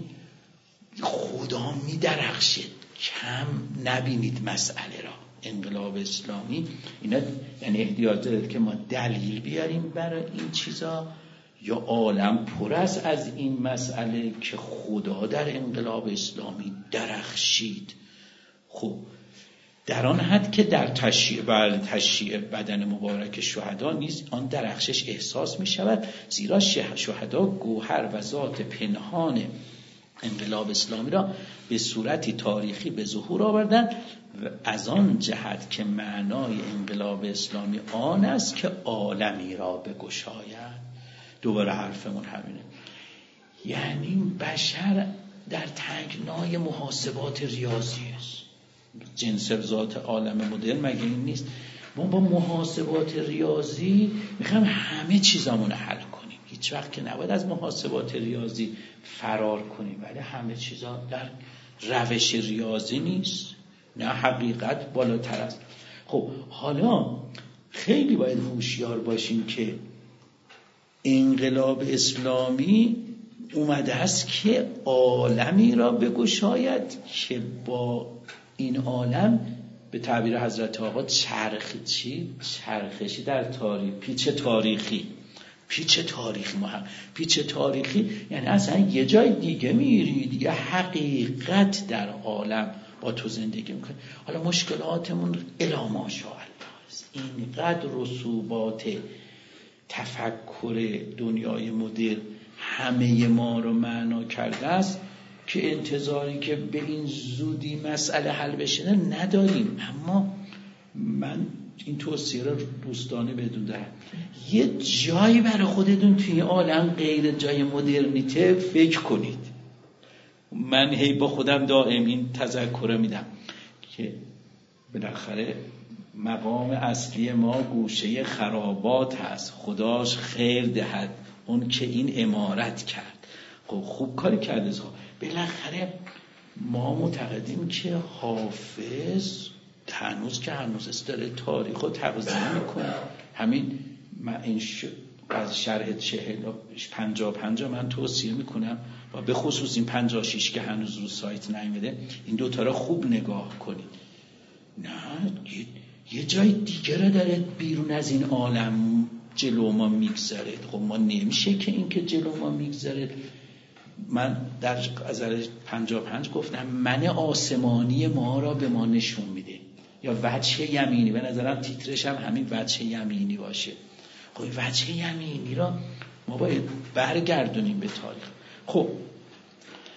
خدا میدرخشه، کم نبینید مسئله را. انقلاب اسلامی اینا یعنی احتیاج داره که ما دلیل بیاریم برای این چیزا، یا عالم پر است از این مسئله که خدا در انقلاب اسلامی درخشید. خب در آن حد که در تشییع بر تشییع بدن مبارک شهدا نیز آن درخشش احساس می شود، زیرا شهدا گوهر و ذات پنهان انقلاب اسلامی را به صورتی تاریخی به ظهور آوردند. از آن جهت که معنای انقلاب اسلامی آن است که عالمی را بگشاید. دوباره حرفمون همینه. یعنی بشر در تنگنای محاسبات ریاضی است. جنس ذات عالم مدرن مگه این نیست؟ ما با محاسبات ریاضی میخوایم همه چیزامون رو حل کنیم. هیچ وقت که نباید از محاسبات ریاضی فرار کنیم، ولی همه چیزا در روش ریاضی نیست. نه، حقیقت بالاتر است. خب حالا خیلی باید هوشیار باشیم که انقلاب اسلامی اومده است که عالمی را بگشاید که با این عالم به تعبیر حضرت آقا چرخی چی؟ چرخشی در تاریخ، پیچ تاریخی پیچ تاریخی ما هم پیچ تاریخی یعنی اصلا یه جای دیگه میرید، یه حقیقت در عالم با تو زندگی میکنه. حالا مشکلاتمون الا ماشاءالله است. اینقدر رسوبات تفکر دنیای مدرن همه ما رو معنا کرده است که انتظاری که به این زودی مسئله حل بشه نداریم. اما من این توصیه رو دوستانه بدون دارم، یه جایی برای خودتون توی عالم غیر جای مدرنیته فکر کنید. من هی با خودم دائم این تذکر میدم که بالاخره مقام اصلی ما گوشه خرابات هست. خداش خیر دهد اون که این عمارت کرد. خب خوب کاری کرده. بالاخره ما معتقدیم که حافظ هنوز که هنوز داره تاریخ رو تغذیه میکنه. همین من این ش... از شرح چهل پنجا پنجا من توصیه میکنم و به خصوص این پنجا شیش که هنوز رو سایت نیامده این دوتا رو خوب نگاه کنید. نه یه, یه جای دیگه رو داره بیرون از این عالم جلو ما میگذره. خب ما نمیشه که این که جلو ما میگذره. من در غزل پنجا پنج گفتم من آسمانی ما را به ما نشون میده، یا وجه یمینی. به نظرم تیترش هم همین وجه یمینی باشه. خب وجه یمینی را ما باید برگردونیم به تاریخ. خب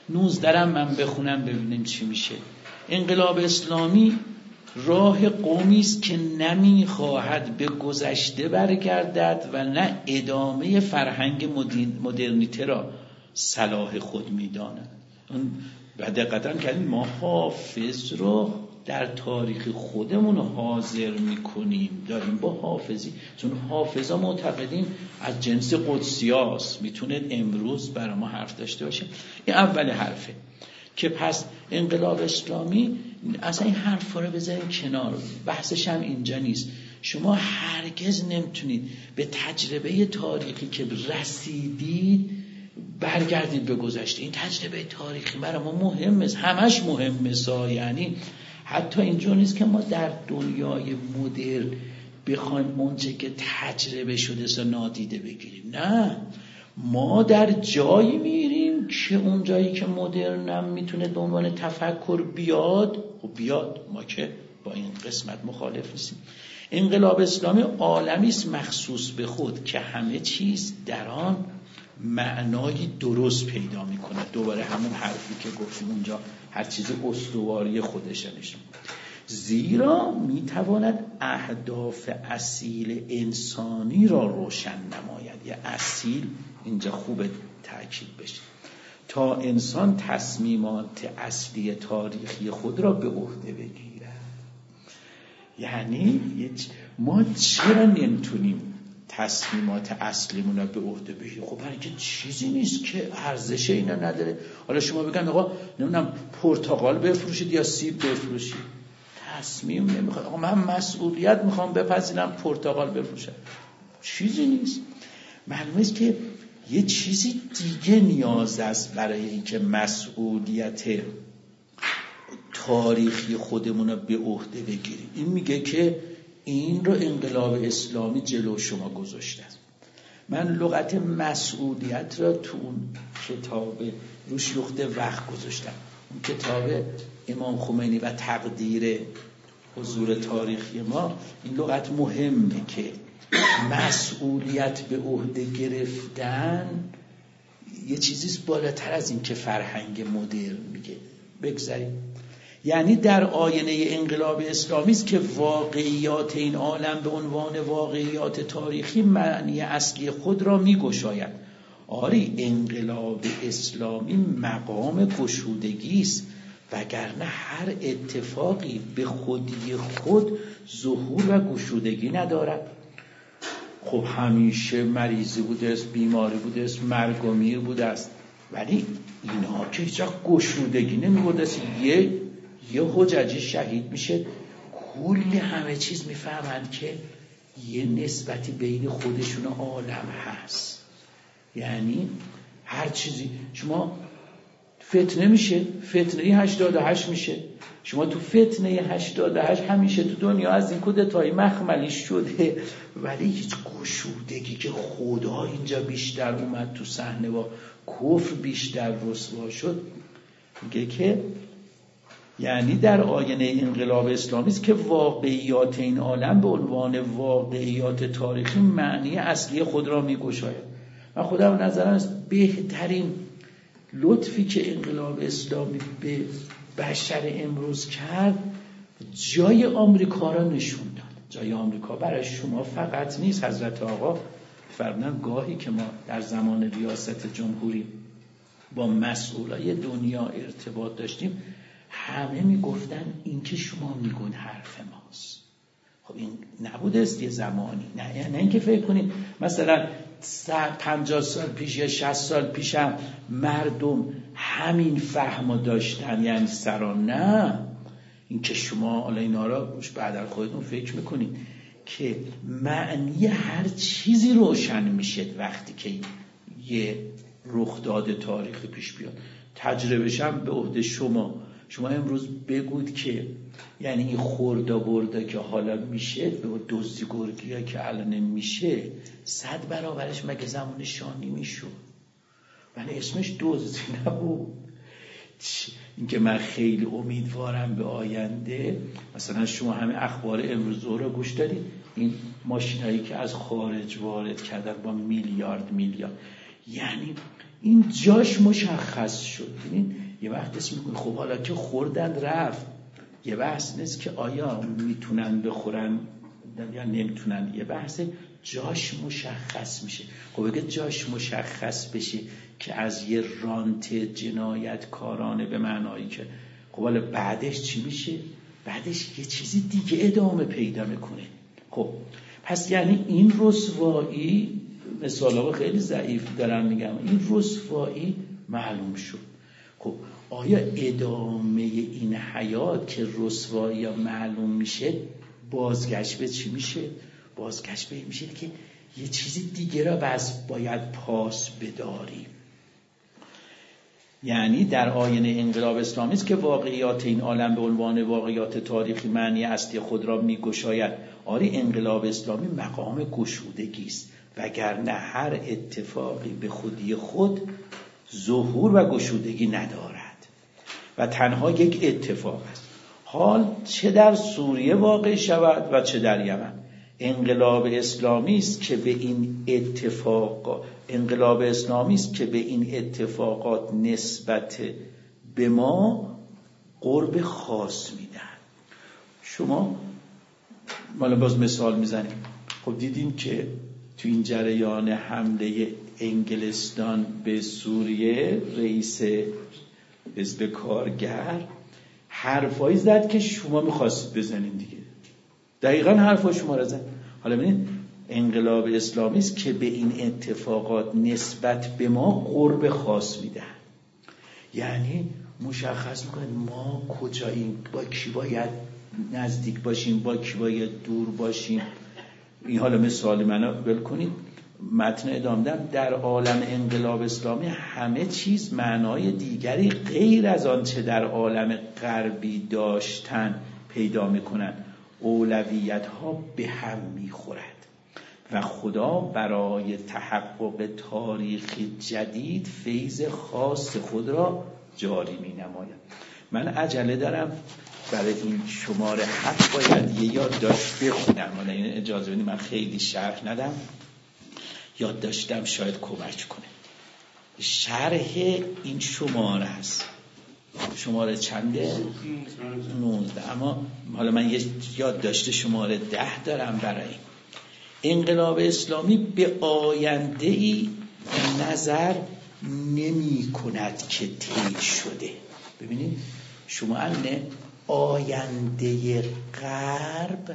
نوزده من بخونم ببینیم چی میشه. انقلاب اسلامی راه قومی است که نمیخواهد به گذشته برگردد و نه ادامه فرهنگ مدرنیته را صلاح خود میداند. و دقیقاً کردیم ما حافظ رو در تاریخ خودمون حاضر میکنیم، داریم با حافظی، چون حافظا معتقدیم از جنس قدسیاست، میتونه امروز برای ما حرف داشته باشه. این اول حرفه که پس انقلاب اسلامی اصلا این حرفا رو بذاریم کنار، بحثش هم اینجا نیست. شما هرگز نمیتونید به تجربه تاریخی که رسیدید برگردید به گذشته. این تجربه تاریخی برای ما مهمه، همش مهمه. یعنی حتی اینجور نیست که ما در دنیای مدرن بخوایم اونچه که تجربه شده سا نادیده بگیریم. نه، ما در جایی میریم که اون جایی که مدرنم میتونه به عنوان تفکر بیاد، خب بیاد، ما که با این قسمت مخالف نیستیم. انقلاب اسلامی عالمی است مخصوص به خود که همه چیز در آن معنای درست پیدا میکنه. دوباره همون حرفی که گفتیم اونجا، هر چیز استواری خودش نشون. زیرا میتواند اهداف اصیل انسانی را روشن نماید. یه اصیل اینجا خوبه تأکید بشه، تا انسان تصمیمات اصلی تاریخی خود را به عهده بگیرد. یعنی ما چرا نمیتونیم تصمیمات اصلیمون رو به عهده بگیریم؟ خب برای اینکه چیزی نیست که ارزش اینا نداره. حالا شما بگن آقا نمیدونم پرتقال بفروشید یا سیب بفروشید، تصمیم نمیخواد. آقا من مسئولیت میخوام بپذیرم پرتقال بفروشم، چیزی نیست. معلومه است که یه چیزی دیگه نیاز است برای اینکه مسئولیت تاریخی خودمون رو به عهده بگیریم. این میگه که این رو انقلاب اسلامی جلو شما گذاشته است. من لغت مسئولیت را تو اون کتاب روش لخت وقت گذاشتم، اون کتاب امام خمینی و تقدیر حضور تاریخی ما. این لغت مهمه که مسئولیت به عهده گرفتن یه چیزیست بالاتر از این که فرهنگ مدرن میگه. بگذاریم یعنی در آینه انقلاب اسلامی است که واقعیات این عالم به عنوان واقعیات تاریخی معنی اصلی خود را میگشاید. آری انقلاب اسلامی مقام گشودگی است، وگرنه هر اتفاقی به خودی خود ظهور و گشودگی ندارد. خب همیشه مریضی بوده است، بیماری بوده است، مرگ و میر بوده است، ولی اینها که هیچ وقت گشودگی نمی‌بوده است. یه یه حججی شهید میشه، کلی همه چیز میفهمند که یه نسبتی بین خودشون و عالم هست. یعنی هر چیزی شما فتنه میشه، فتنه هشتاد و هشت میشه، شما تو فتنه هشتاد و هشت همیشه تو دنیا از این کودتای مخملی شده، ولی هیچ گشودگی که خدا اینجا بیشتر اومد تو صحنه و کفر بیشتر رسوا شد. میگه که یعنی در آینه انقلاب اسلامی است که واقعیات این عالم به عنوان واقعیات تاریخی معنی اصلی خود را میگشاید. من خودم نظرم است بهترین لطفی که انقلاب اسلامی به بشر امروز کرد جای آمریکا را نشون داد. جای آمریکا برای شما فقط نیست. حضرت آقا فرمودن گاهی که ما در زمان ریاست جمهوری با مسئولای دنیا ارتباط داشتیم، همه میگفتن این که شما میگون حرف ماست. خب این نبوده است یه زمانی، نه نه اینکه فکر کنید مثلا پنجاه سال پیش یا شصت سال پیش هم مردم همین فهمو داشتن، یعنی سران. نه، این که شما حالا اینا را بعد از خودتون فکر میکنید که معنی هر چیزی روشن میشه وقتی که یه رخداد تاریخی پیش بیاد. تجربهش هم به عهده شما. شما امروز بگوید که یعنی این خوردا بردا که حالا میشه به دزدی گرگی که الان میشه صد برابرش مگه زمان شانی میشد؟ ولی اسمش دزدی نبود. این که من خیلی امیدوارم به آینده، مثلا شما همه اخبار امروز رو گوش دادید، این ماشینایی که از خارج وارد کردن با میلیارد میلیارد، یعنی این جاش مشخص شد. ببین یه وقت اسم میکنه خب حالا که خوردن رفت، یه بحث نیست که آیا میتونن بخورن یا نمیتونن، یه بحث جاش مشخص میشه. خب اگه جاش مشخص بشه که از یه رانت جنایتکارانه به معنایی که خب حالا بعدش چی میشه؟ بعدش یه چیزی دیگه ادامه پیدا میکنه. خب پس یعنی این رسوایی، مثالا خیلی ضعیف دارم میگم، این رسوایی معلوم شد. خب آیا ادامه این حیات که رسوایی معلوم میشه بازگشت به چی میشه؟ بازگشت به این میشه که یه چیزی دیگه را بس باید پاس بداریم. یعنی در آینه انقلاب اسلامی است که واقعیات این عالم به عنوان واقعیات تاریخی معنی اصلی خود را میگشاید. آری انقلاب اسلامی مقام گشودگی است، وگرنه هر اتفاقی به خودی خود ظهور و گشودگی ندارد و تنها یک اتفاق است، حال چه در سوریه واقع شود و چه در یمن. انقلاب اسلامی است که به این اتفاق انقلاب اسلامی است که به این اتفاقات نسبت به ما قرب خاص میدن. شما مالا باز مثال میزنیم، خب دیدیم که تو این جریان حمله انگلستان به سوریه رئیس حزب کارگر حرفایی زد که شما میخواستید بزنین دیگه، دقیقاً حرفا شما را زد. حالا ببینید انقلاب اسلامی است که به این اتفاقات نسبت به ما قرب خاص میدن، یعنی مشخص میکنه ما کجاییم، با کی باید نزدیک باشیم، با کی باید دور باشیم. این حالا مثال منو ول کنید، متن ادامه دادم. در عالم انقلاب اسلامی همه چیز معنای دیگری غیر از آن چه در عالم غربی داشتن پیدا میکنن. اولویت ها به هم میخورد و خدا برای تحقق تاریخی جدید فیض خاص خود را جاری می نماید. من عجله دارم، برای این شماره هفت باید یه یادداشت بخونم، حالا این اجازه بدید من خیلی شرح ندم، یادداشتم شاید کمک کنه. شرح این شماره است، شماره چنده؟ نوزده. اما حالا من یه یادداشت شماره ده دارم برای این. انقلاب اسلامی به آینده ای نظر نمی کند که طی شده. ببینید شما انه آینده غرب،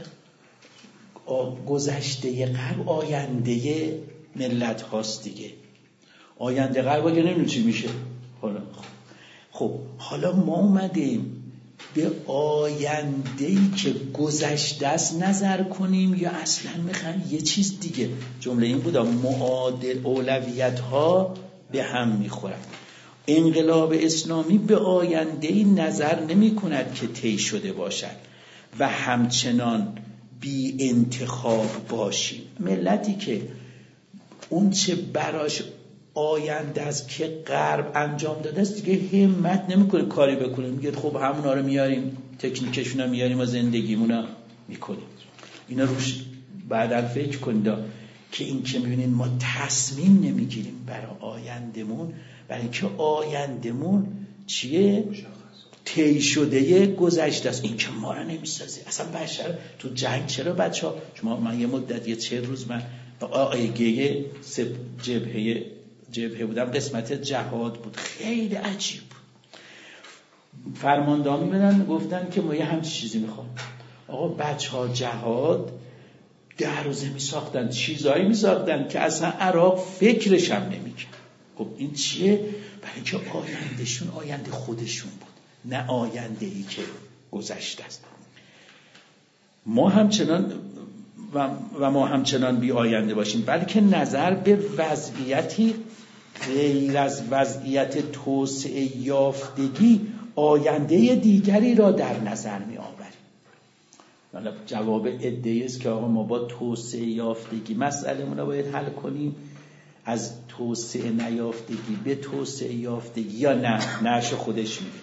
گذشته غرب آینده ملت هاست دیگه. آینده غرب اگه نمیدونی چی میشه. حالا خب حالا ما اومدیم به آینده‌ای که گذشته است نظر کنیم یا اصلا میخوایم یه چیز دیگه. جمله این بود معادل اولویت ها به هم میخورن. انقلاب اسلامی به آینده‌ای نظر نمی کند که طی شده باشد و همچنان بی انتخاب باشیم. ملتی که اون چه براش آینده است که غرب انجام داده است دیگه همت نمیکنه کاری بکنه، میگه خب همونا رو میاریم، تکنیکشون رو میاریم و زندگیمون رو میکنیم. اینا روش بعداً فکر کنید که این که میبینید ما تصمیم نمیگیریم برای آیندمون، برای اینکه آیندمون چیه؟ طی شده گذشته است. این که ما رو نمیسازه. اصلا بشر تو جنگ چرا بچه ها، شما من یه مدت یه چه روز من آیگه جبهه جبهه بودم، قسمت جهاد بود، خیلی عجیب بود. فرماندهان میبینن گفتن که ما یه همچین چیزی میخوام. آقا بچه ها جهاد ده روزه میساختن، چیزایی میساختن که اصلا عراق فکرش هم نمیکرد. خب این چیه؟ برای اینکه آیندهشون آینده خودشون بود، نه آینده ای که گذشته است. ما همچنان و, و ما همچنان بی آینده باشیم، بلکه نظر به وضعیتی غیر از وضعیت توسعه یافتگی آینده دیگری را در نظر می آوریم. حالا جواب ادعی است که آقا ما با توسعه یافتگی مسئله مون رو باید حل کنیم، از توسعه نیافتگی به توسعه یافتگی، یا نه نعش خودش میده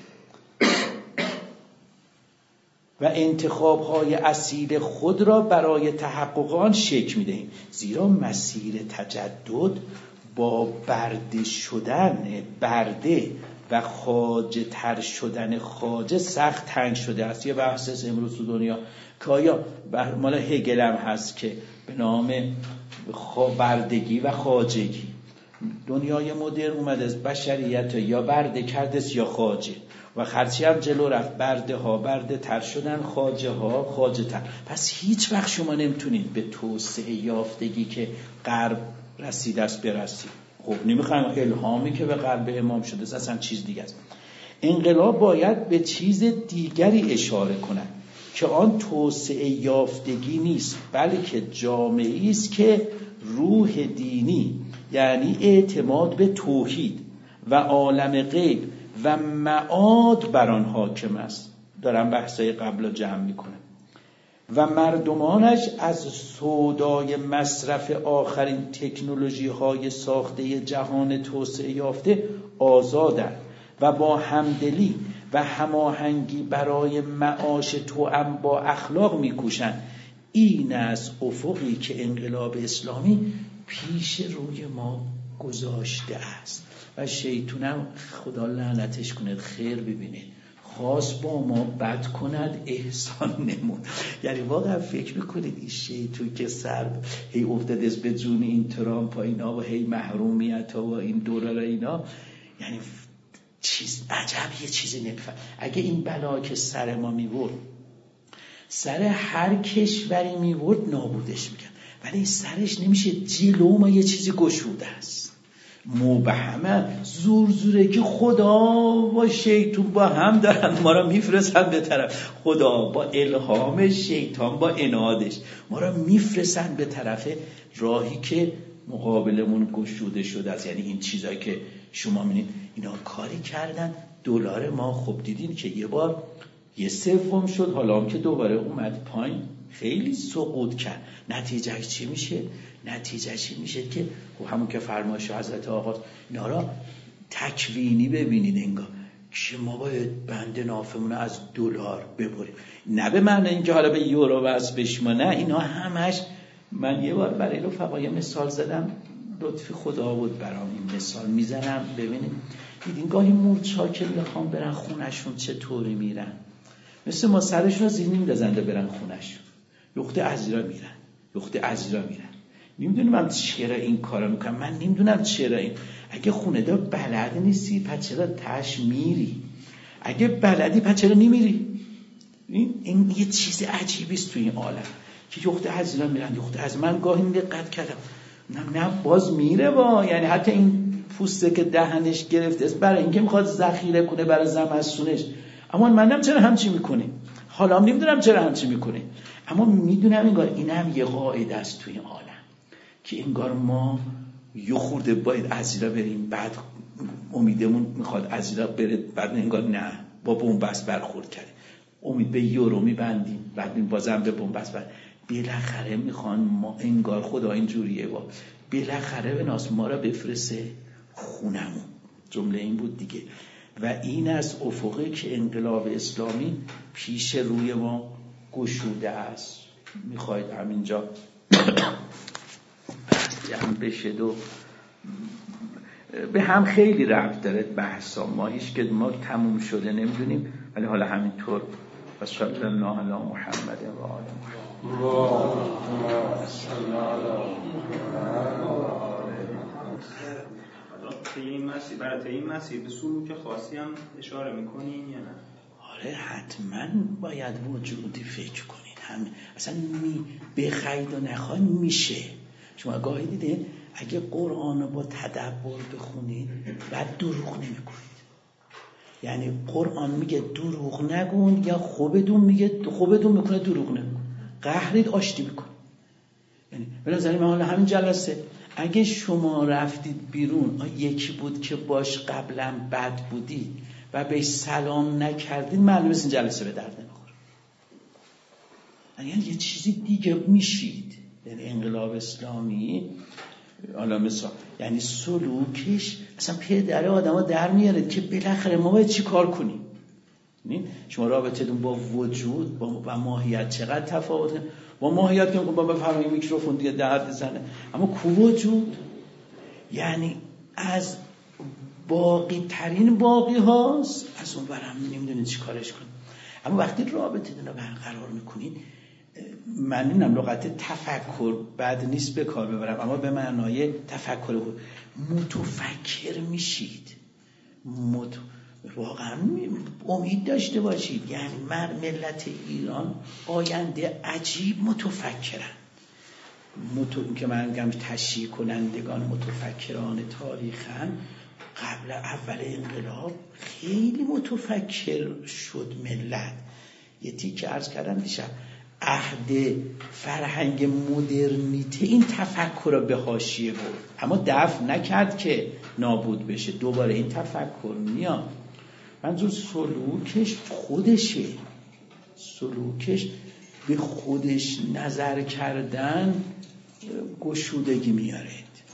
و انتخاب‌های اصیل خود را برای تحقق آن شکل می‌دهیم، زیرا مسیر تجدد با برده شدن برده و خواجه تر شدن خواجه سخت تنگ شده است. یه بحث است امروز تو دنیا که آیا مال هگل هم هست که به نام بردگی و خواجگی دنیای مدرن اومده از بشریت یا برده کردست یا خواجه و هرچی هم جلو رفت برده ها برده تر شدن، خواجه ها خواجه تر. پس هیچ وقت شما نمیتونید به توسعه یافتگی که غرب رسیده است برسید. خب نمیخوایم الهامی که به قلب امام شده است اصلا چیز دیگه است. انقلاب باید به چیز دیگری اشاره کند که آن توسعه یافتگی نیست بلکه جامعه‌ای است که روح دینی یعنی اعتماد به توحید و عالم غیب و معاد بر آن حاکم است. دارم بحثای قبل جمع میکنم. و مردمانش از سودای مصرف آخرین تکنولوژی های ساخته جهان توسعه یافته آزادند و با همدلی و هماهنگی برای معاش توأم با اخلاق میکوشند. این از افقی که انقلاب اسلامی پیش روی ما گذاشته است و شیطونم خدا لعنتش کنه خیر ببینه خواست با ما بد کند احسان نمود. یعنی واقعا فکر میکنید این شیطون که سر هی افتاده است به جون این ترامپ و اینا و هی محرومیت و این دلار اینا، یعنی چیز عجب یه چیزی نمیفهم. اگه این بلا که سر ما میورد سر هر کشوری میورد نابودش میکرد، ولی سرش نمیشه. جلو ما یه چیزی گشوده است مبهمه زور زوره که خدا و شیطان با هم دارن ما را میفرستن به طرف خدا با الهام شیطان با عنادش ما را میفرستن به طرف راهی که مقابلمون گشوده شده است. یعنی این چیزایی که شما میبینید اینا کاری کردن دلار ما خب دیدین که یه بار یه سوم شد، حالا هم که دوباره اومد پایین خیلی سقوط کرد. نتیجه چی میشه؟ نتیجه چی میشه که همون که فرمایش حضرت آقا اینا را تکوینی ببینید انگار که ما باید بند نافمون از دلار ببریم، نه به معنی اینکه حالا به یورو واسه بشما، نه اینا همش. من یه بار برای رفقا یه مثال زدم لطف خدا بود برام این مثال میزنم ببینید. دیدین گاهی مورچا که میخوام برن خونشون چطوری میرن، مثل ما سرشون رو زیر میندازن برن خونشون، یخت عزیرا میرن یخت عزیرا میرن. نمیدونم من چرا این کارو میکنم، من نمیدونم چرا این. اگه خونه دار بلد نیستی پس چرا تاش میری؟ اگه بلدی پس چرا نمیری؟ این, این یه چیز عجیبی است تو این عالم که یخت عزیرا میرن یخت از من گاهی دقت کردم نه نه باز میره با، یعنی حتی این پوسته که دهنش گرفته است برای اینکه میخواد ذخیره کنه برای زمستونش، اما منم چرا همچی میکنه؟ حالا هم نمیدونم چرا همچی میکنه، اما میدونم انگار این هم یه قاعده است توی این عالم که انگار ما یه خورده باید عزیرا بریم، بعد امیدمون میخواد عزیرا بره، بعد انگار نه با بنبست برخورد کردیم، امید به یورو میبندیم بعد بازم به بنبست برد. بالاخره میخوان ما انگار خدا اینجوریه با بالاخره به ناس ما را بفرسته خونمون. جمله این بود دیگه. و این از افقی که انقلاب اسلامی پیش روی ما گشوده است. میخواید همینجا جمع بشه و به هم خیلی ربط داره بحثا، ما هیچ که ما تموم شده نمیدونیم، ولی حالا همینطور و صلی الله علی محمد و آل محمد. این مسیح برای این مسیح به سلوک خاصی هم اشاره میکنین یا نه؟ آره حتما باید وجودی فکر کنید، هم اصلا می بخواید و نخواید میشه. شما گاهی دیدین اگه قرآن رو با تدبر بخونید بعد دروغ نمیگوید، یعنی قرآن میگه دروغ نگون یا خوبتون میگه خوبتون میکنه دروغ نگون، قهرید آشتی میکن. یعنی به نظر من حالا همین جلسه اگه شما رفتید بیرون یکی بود که باش قبلا بد بودید و بهش سلام نکردید معلومه این جلسه به درد نمیخوره، یعنی یه چیزی دیگه میشید. یعنی انقلاب اسلامی حالا مثلا یعنی سلوکش اصلا پدر آدم‌ها در میاره که بالاخره ما باید چی کار کنیم. یعنی شما رابطتون با وجود با و ماهیت چقدر تفاوته. با ماهیت که با بفرمایید میکروفون دیگه درد زنه، اما کو وجود؟ یعنی از باقی ترین باقی هاست، از اون برم نمیدونید چی کارش کنید. اما وقتی رابطه رو برقرار میکنید، من اینم لغت تفکر بد نیست به کار ببرم، اما به معنای تفکر متفکر میشید. مت... واقعا امید داشته باشید. یعنی ملت ایران آینده عجیب متفکرن. متو... که من میگم تشییع کنندگان متفکران تاریخن. قبل اول انقلاب خیلی متفکر شد ملت. یه تیکه عرض کردم دیشب، عهد فرهنگ مدرنیته این تفکر را به حاشیه برد، اما دفع نکرد که نابود بشه. دوباره این تفکر میاد. منظور سلوکش خودشه، سلوکش به خودش نظر کردن گشودگی میاره.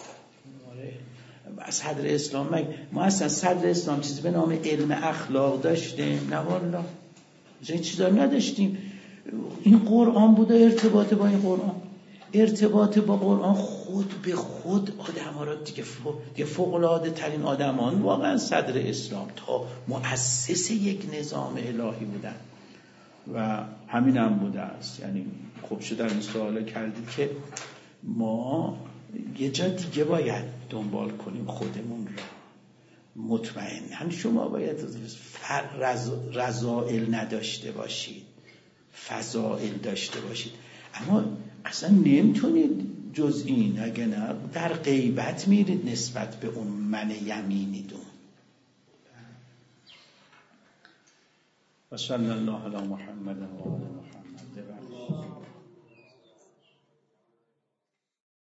صدر اسلام مگه ما اصلا صدر اسلام چیزی به نام علم اخلاق داشتیم؟ نه والله، این چیزا نداشتیم. این قرآن بوده، ارتباط با این قرآن، ارتباط با قرآن خود به خود آدم ها را دیگه فوق العاده ترین آدمان واقعا صدر اسلام تا مؤسس یک نظام الهی بودن و همین هم بوده است. یعنی خوب شد در این سوال کردید که ما یه جا دیگه باید دنبال کنیم خودمون را. مطمئناً شما باید رذائل نداشته باشید، فضائل داشته باشید، اما اصلا نمیتونید جز این. اگه نه در غیبت میرید نسبت به اون من یمینیدون. و صلی الله علی محمد و آل محمد.